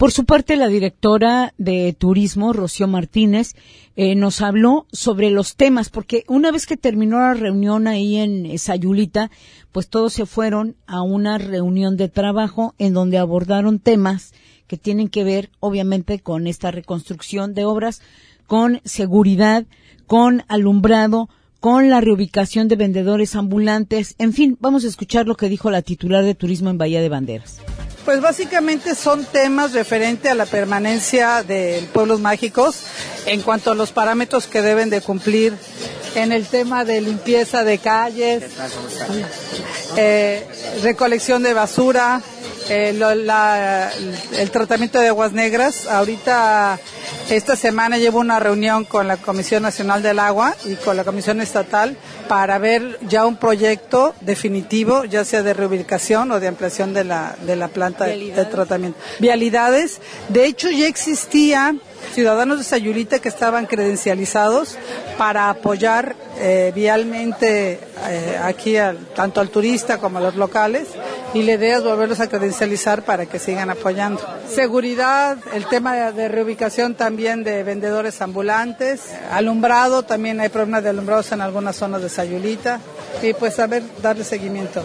Speaker 2: Por su parte, la directora de Turismo, Rocío Martínez, eh, nos habló sobre los temas, porque una vez que terminó la reunión ahí en Sayulita, pues todos se fueron a una reunión de trabajo en donde abordaron temas que tienen que ver, obviamente, con esta reconstrucción de obras, con seguridad, con alumbrado, con la reubicación de vendedores ambulantes. En fin, vamos a escuchar lo que dijo la titular de Turismo en Bahía de Banderas.
Speaker 15: Pues básicamente son temas referentes a la permanencia de pueblos mágicos en cuanto a los parámetros que deben de cumplir en el tema de limpieza de calles, eh, recolección de basura, eh, lo, la, el tratamiento de aguas negras. Ahorita, esta semana llevo una reunión con la Comisión Nacional del Agua y con la Comisión Estatal para ver ya un proyecto definitivo, ya sea de reubicación o de ampliación de la, de la planta de, de tratamiento. Vialidades. De hecho, ya existía ciudadanos de Sayulita que estaban credencializados para apoyar eh, vialmente eh, aquí al, tanto al turista como a los locales, y la idea es volverlos a credencializar para que sigan apoyando. Seguridad, el tema de, de reubicación también de vendedores ambulantes, alumbrado, también hay problemas de alumbrados en algunas zonas de Sayulita, y pues a ver, darle seguimiento.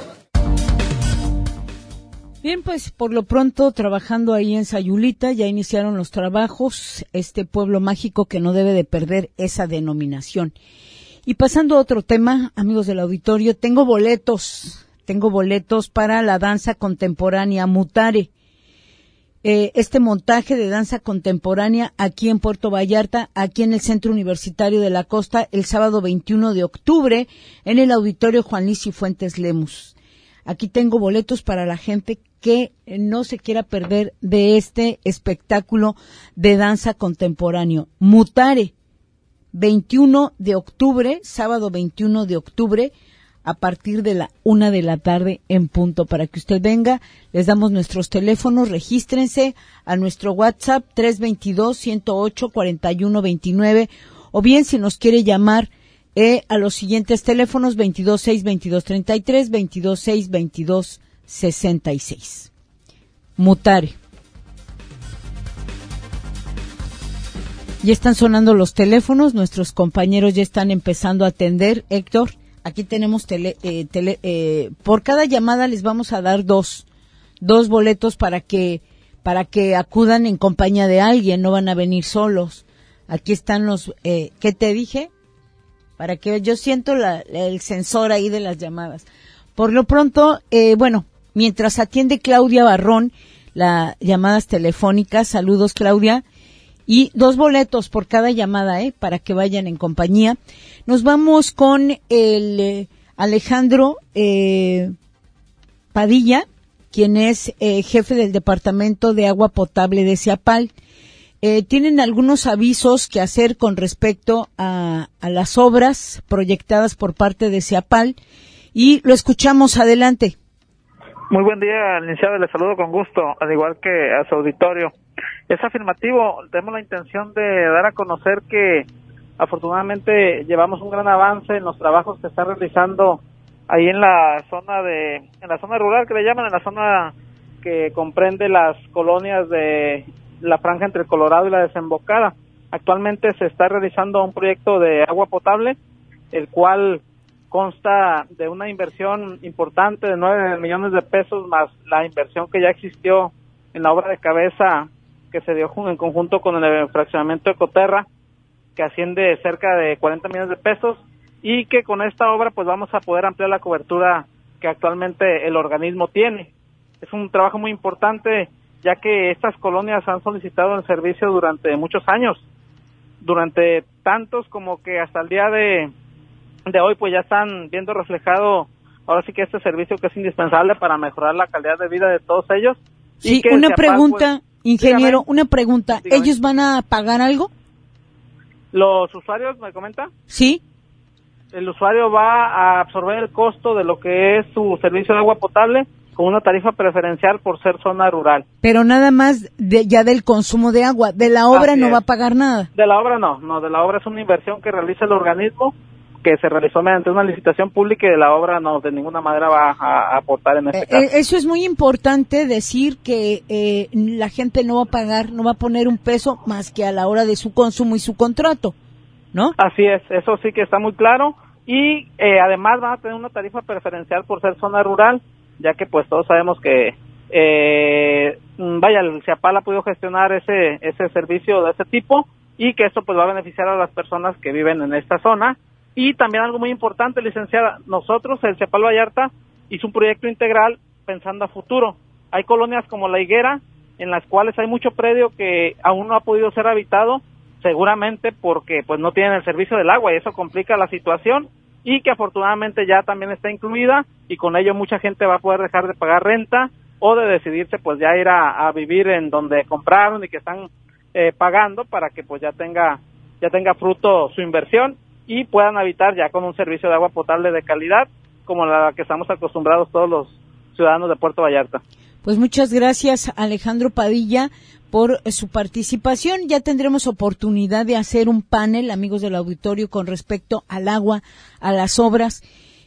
Speaker 2: Bien, pues por lo pronto trabajando ahí en Sayulita, ya iniciaron los trabajos, este pueblo mágico que no debe de perder esa denominación. Y pasando a otro tema, amigos del auditorio, tengo boletos, tengo boletos para la danza contemporánea Mutare. Eh, este montaje de danza contemporánea aquí en Puerto Vallarta, aquí en el Centro Universitario de la Costa, el sábado veintiuno de octubre, en el Auditorio Juan Luis Cifuentes Lemus. Aquí tengo boletos para la gente que no se quiera perder de este espectáculo de danza contemporáneo. Mutare, veintiuno de octubre, sábado veintiuno de octubre, a partir de la una de la tarde en punto. Para que usted venga, les damos nuestros teléfonos, regístrense a nuestro WhatsApp tres dos dos, uno cero ocho, cuatro uno dos nueve, o bien si nos quiere llamar Eh, a los siguientes teléfonos veintidós seis, veintidós treinta y tres, veintidós seis, veintidós sesenta y seis. Mutare. Ya están sonando los teléfonos, nuestros compañeros ya están empezando a atender. Héctor, aquí tenemos tele, eh, tele, eh, por cada llamada les vamos a dar dos, dos boletos para que, para que acudan en compañía de alguien, no van a venir solos. Aquí están los, eh, ¿qué te dije? Para que yo siento la, el sensor ahí de las llamadas. Por lo pronto, eh, bueno, mientras atiende Claudia Barrón las llamadas telefónicas, saludos Claudia, y dos boletos por cada llamada, eh, para que vayan en compañía. Nos vamos con el eh, Alejandro eh, Padilla, quien es eh, jefe del Departamento de Agua Potable de Ciapal. Eh, tienen algunos avisos que hacer con respecto a, a las obras proyectadas por parte de Ciapal y lo escuchamos. Adelante.
Speaker 16: Muy buen día, licenciado, le saludo con gusto, al igual que a su auditorio. Es afirmativo, tenemos la intención de dar a conocer que afortunadamente llevamos un gran avance en los trabajos que están realizando ahí en la zona de, en la zona rural que le llaman, en la zona que comprende las colonias de la franja entre el Colorado y la Desembocada. Actualmente se está realizando un proyecto de agua potable, el cual consta de una inversión importante de nueve millones de pesos, más la inversión que ya existió en la obra de cabeza que se dio en conjunto con el fraccionamiento Ecoterra, que asciende cerca de cuarenta millones de pesos, y que con esta obra pues vamos a poder ampliar la cobertura que actualmente el organismo tiene. Es un trabajo muy importante, ya que estas colonias han solicitado el servicio durante muchos años, durante tantos como que hasta el día de, de hoy pues ya están viendo reflejado ahora sí que este servicio que es indispensable para mejorar la calidad de vida de todos ellos.
Speaker 2: Sí, una pregunta, pues, ingeniero, dígame, una pregunta, dígame. ¿Ellos van a pagar algo?
Speaker 16: ¿Los usuarios, me comenta?
Speaker 2: Sí.
Speaker 16: El usuario va a absorber el costo de lo que es su servicio de agua potable con una tarifa preferencial por ser zona rural.
Speaker 2: Pero nada más de, ya del consumo de agua, de la obra Así no es. Va a pagar nada.
Speaker 16: De la obra no, no, de la obra es una inversión que realiza el organismo que se realizó mediante una licitación pública y de la obra no de ninguna manera va a, a aportar en este
Speaker 2: eh,
Speaker 16: caso.
Speaker 2: Eso es muy importante decir que eh, la gente no va a pagar, no va a poner un peso más que a la hora de su consumo y su contrato, ¿no?
Speaker 16: Así es, eso sí que está muy claro y eh, además van a tener una tarifa preferencial por ser zona rural, ya que pues todos sabemos que eh, vaya, el CIAPAL ha podido gestionar ese ese servicio de ese tipo y que esto pues va a beneficiar a las personas que viven en esta zona. Y también algo muy importante, licenciada, nosotros, el CIAPAL Vallarta, hizo un proyecto integral pensando a futuro. Hay colonias como La Higuera, en las cuales hay mucho predio que aún no ha podido ser habitado, seguramente porque pues no tienen el servicio del agua y eso complica la situación, y que afortunadamente ya también está incluida, y con ello mucha gente va a poder dejar de pagar renta, o de decidirse pues ya ir a, a vivir en donde compraron y que están eh, pagando para que pues ya tenga, ya tenga fruto su inversión, y puedan habitar ya con un servicio de agua potable de calidad, como la que estamos acostumbrados todos los ciudadanos de Puerto Vallarta.
Speaker 2: Pues muchas gracias, Alejandro Padilla, por su participación. Ya tendremos oportunidad de hacer un panel, amigos del auditorio, con respecto al agua, a las obras,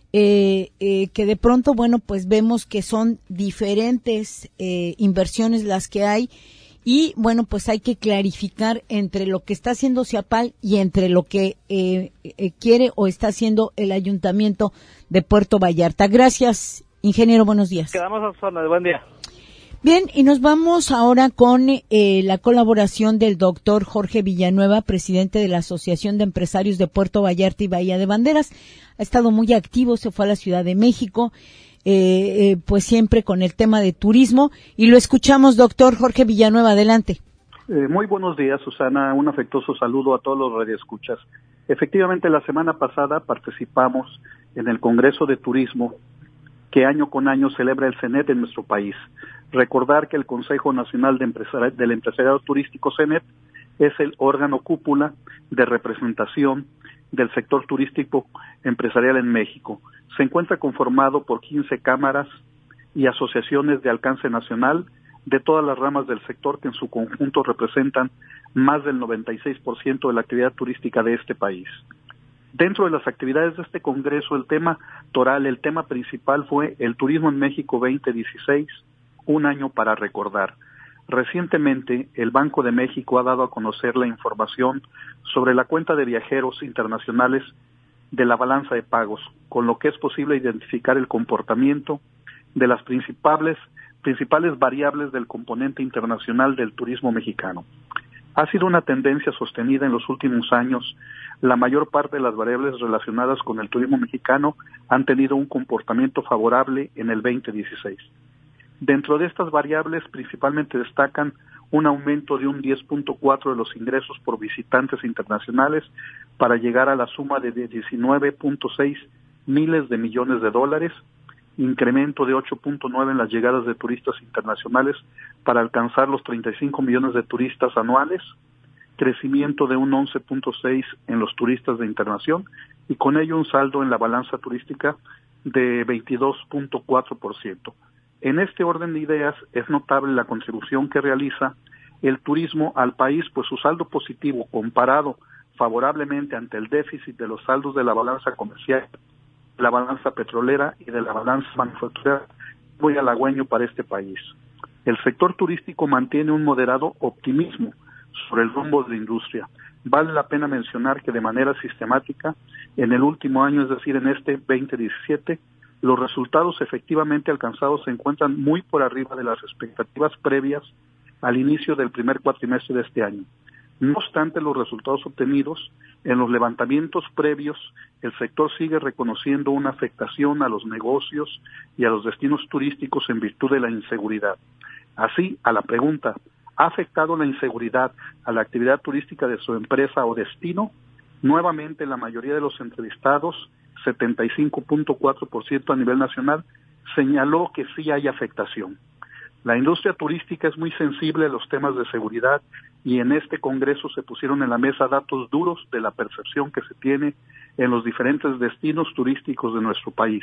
Speaker 2: eh, eh, que de pronto, bueno, pues vemos que son diferentes eh, inversiones las que hay. Y, bueno, pues hay que clarificar entre lo que está haciendo CIAPAL y entre lo que eh, eh, quiere o está haciendo el Ayuntamiento de Puerto Vallarta. Gracias, ingeniero, buenos días.
Speaker 16: Quedamos a su orden, buen día.
Speaker 2: Bien, y nos vamos ahora con eh, la colaboración del doctor Jorge Villanueva, presidente de la Asociación de Empresarios de Puerto Vallarta y Bahía de Banderas. Ha estado muy activo, se fue a la Ciudad de México. Eh, eh, pues siempre con el tema de turismo, y lo escuchamos, doctor Jorge Villanueva, adelante.
Speaker 17: Eh, muy buenos días, Susana, un afectuoso saludo a todos los radioescuchas. Efectivamente, la semana pasada participamos en el Congreso de Turismo que año con año celebra el CENET en nuestro país. Recordar que el Consejo Nacional de Empresari- del Empresariado Turístico CENET es el órgano cúpula de representación del sector turístico empresarial en México. Se encuentra conformado por quince cámaras y asociaciones de alcance nacional de todas las ramas del sector que en su conjunto representan más del noventa y seis por ciento de la actividad turística de este país. Dentro de las actividades de este congreso, el tema toral, el tema principal fue el Turismo en México veinte dieciséis, un año para recordar. Recientemente, el Banco de México ha dado a conocer la información sobre la cuenta de viajeros internacionales de la balanza de pagos, con lo que es posible identificar el comportamiento de las principales, principales variables del componente internacional del turismo mexicano. Ha sido una tendencia sostenida en los últimos años. La mayor parte de las variables relacionadas con el turismo mexicano han tenido un comportamiento favorable en el veinte dieciséis. Dentro de estas variables principalmente destacan un aumento de un diez punto cuatro de los ingresos por visitantes internacionales para llegar a la suma de diecinueve punto seis miles de millones de dólares, incremento de ocho punto nueve en las llegadas de turistas internacionales para alcanzar los treinta y cinco millones de turistas anuales, crecimiento de un once punto seis en los turistas de internación y con ello un saldo en la balanza turística de veintidós punto cuatro por ciento. En este orden de ideas es notable la contribución que realiza el turismo al país, pues su saldo positivo comparado favorablemente ante el déficit de los saldos de la balanza comercial, de la balanza petrolera y de la balanza manufacturera, muy halagüeño para este país. El sector turístico mantiene un moderado optimismo sobre el rumbo de la industria. Vale la pena mencionar que de manera sistemática, en el último año, es decir, en este veinte diecisiete, los resultados efectivamente alcanzados se encuentran muy por arriba de las expectativas previas al inicio del primer cuatrimestre de este año. No obstante los resultados obtenidos, en los levantamientos previos, el sector sigue reconociendo una afectación a los negocios y a los destinos turísticos en virtud de la inseguridad. Así, a la pregunta, ¿ha afectado la inseguridad a la actividad turística de su empresa o destino? Nuevamente, la mayoría de los entrevistados, setenta y cinco punto cuatro por ciento a nivel nacional, señaló que sí hay afectación. La industria turística es muy sensible a los temas de seguridad y en este congreso se pusieron en la mesa datos duros de la percepción que se tiene en los diferentes destinos turísticos de nuestro país.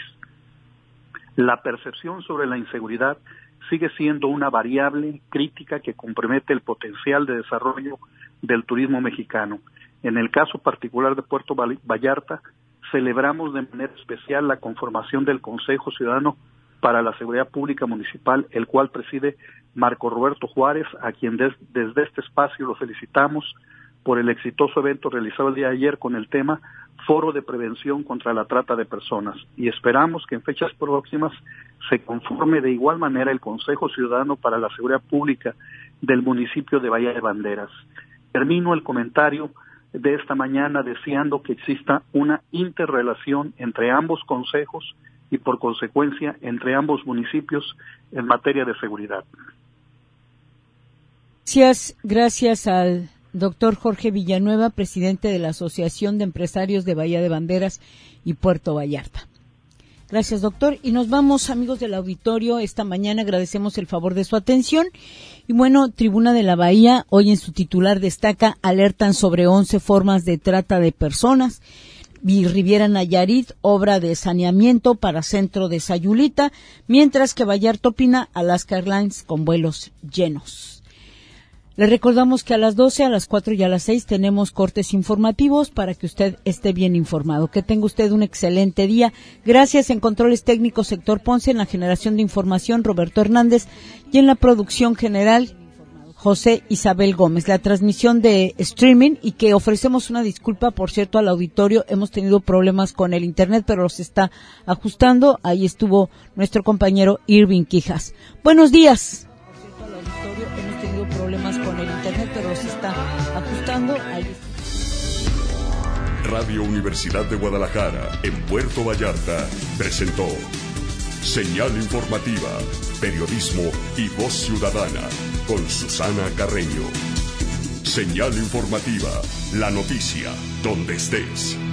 Speaker 17: La percepción sobre la inseguridad sigue siendo una variable crítica que compromete el potencial de desarrollo del turismo mexicano. En el caso particular de Puerto Vallarta, celebramos de manera especial la conformación del Consejo Ciudadano para la Seguridad Pública Municipal, el cual preside Marco Roberto Juárez, a quien des, desde este espacio lo felicitamos por el exitoso evento realizado el día de ayer con el tema Foro de Prevención contra la Trata de Personas, y esperamos que en fechas próximas se conforme de igual manera el Consejo Ciudadano para la Seguridad Pública del municipio de Bahía de Banderas. Termino el comentario de esta mañana deseando que exista una interrelación entre ambos consejos y por consecuencia entre ambos municipios en materia de seguridad.
Speaker 2: Gracias, gracias al doctor Jorge Villanueva, presidente de la Asociación de Empresarios de Bahía de Banderas y Puerto Vallarta. Gracias, doctor. Y nos vamos, amigos del auditorio. Esta mañana agradecemos el favor de su atención. Y bueno, Tribuna de la Bahía, hoy en su titular destaca, alertan sobre once formas de trata de personas. Y Riviera Nayarit, obra de saneamiento para centro de Sayulita, mientras que Vallarta opina Alaska Airlines con vuelos llenos. Le recordamos que a las doce, a las cuatro y a las seis tenemos cortes informativos para que usted esté bien informado. Que tenga usted un excelente día. Gracias en Controles Técnicos, Sector Ponce, en la generación de información, Roberto Hernández, y en la producción general, José Isabel Gómez. La transmisión de streaming, y que ofrecemos una disculpa, por cierto, al auditorio. Hemos tenido problemas con el Internet, pero los está ajustando. Ahí estuvo nuestro compañero Irving Quijas. Buenos días. Problemas con el internet, pero se está ajustando. Ahí.
Speaker 1: Radio Universidad de Guadalajara, en Puerto Vallarta, presentó Señal Informativa, Periodismo y Voz Ciudadana, con Susana Carreño. Señal Informativa, la noticia, donde estés.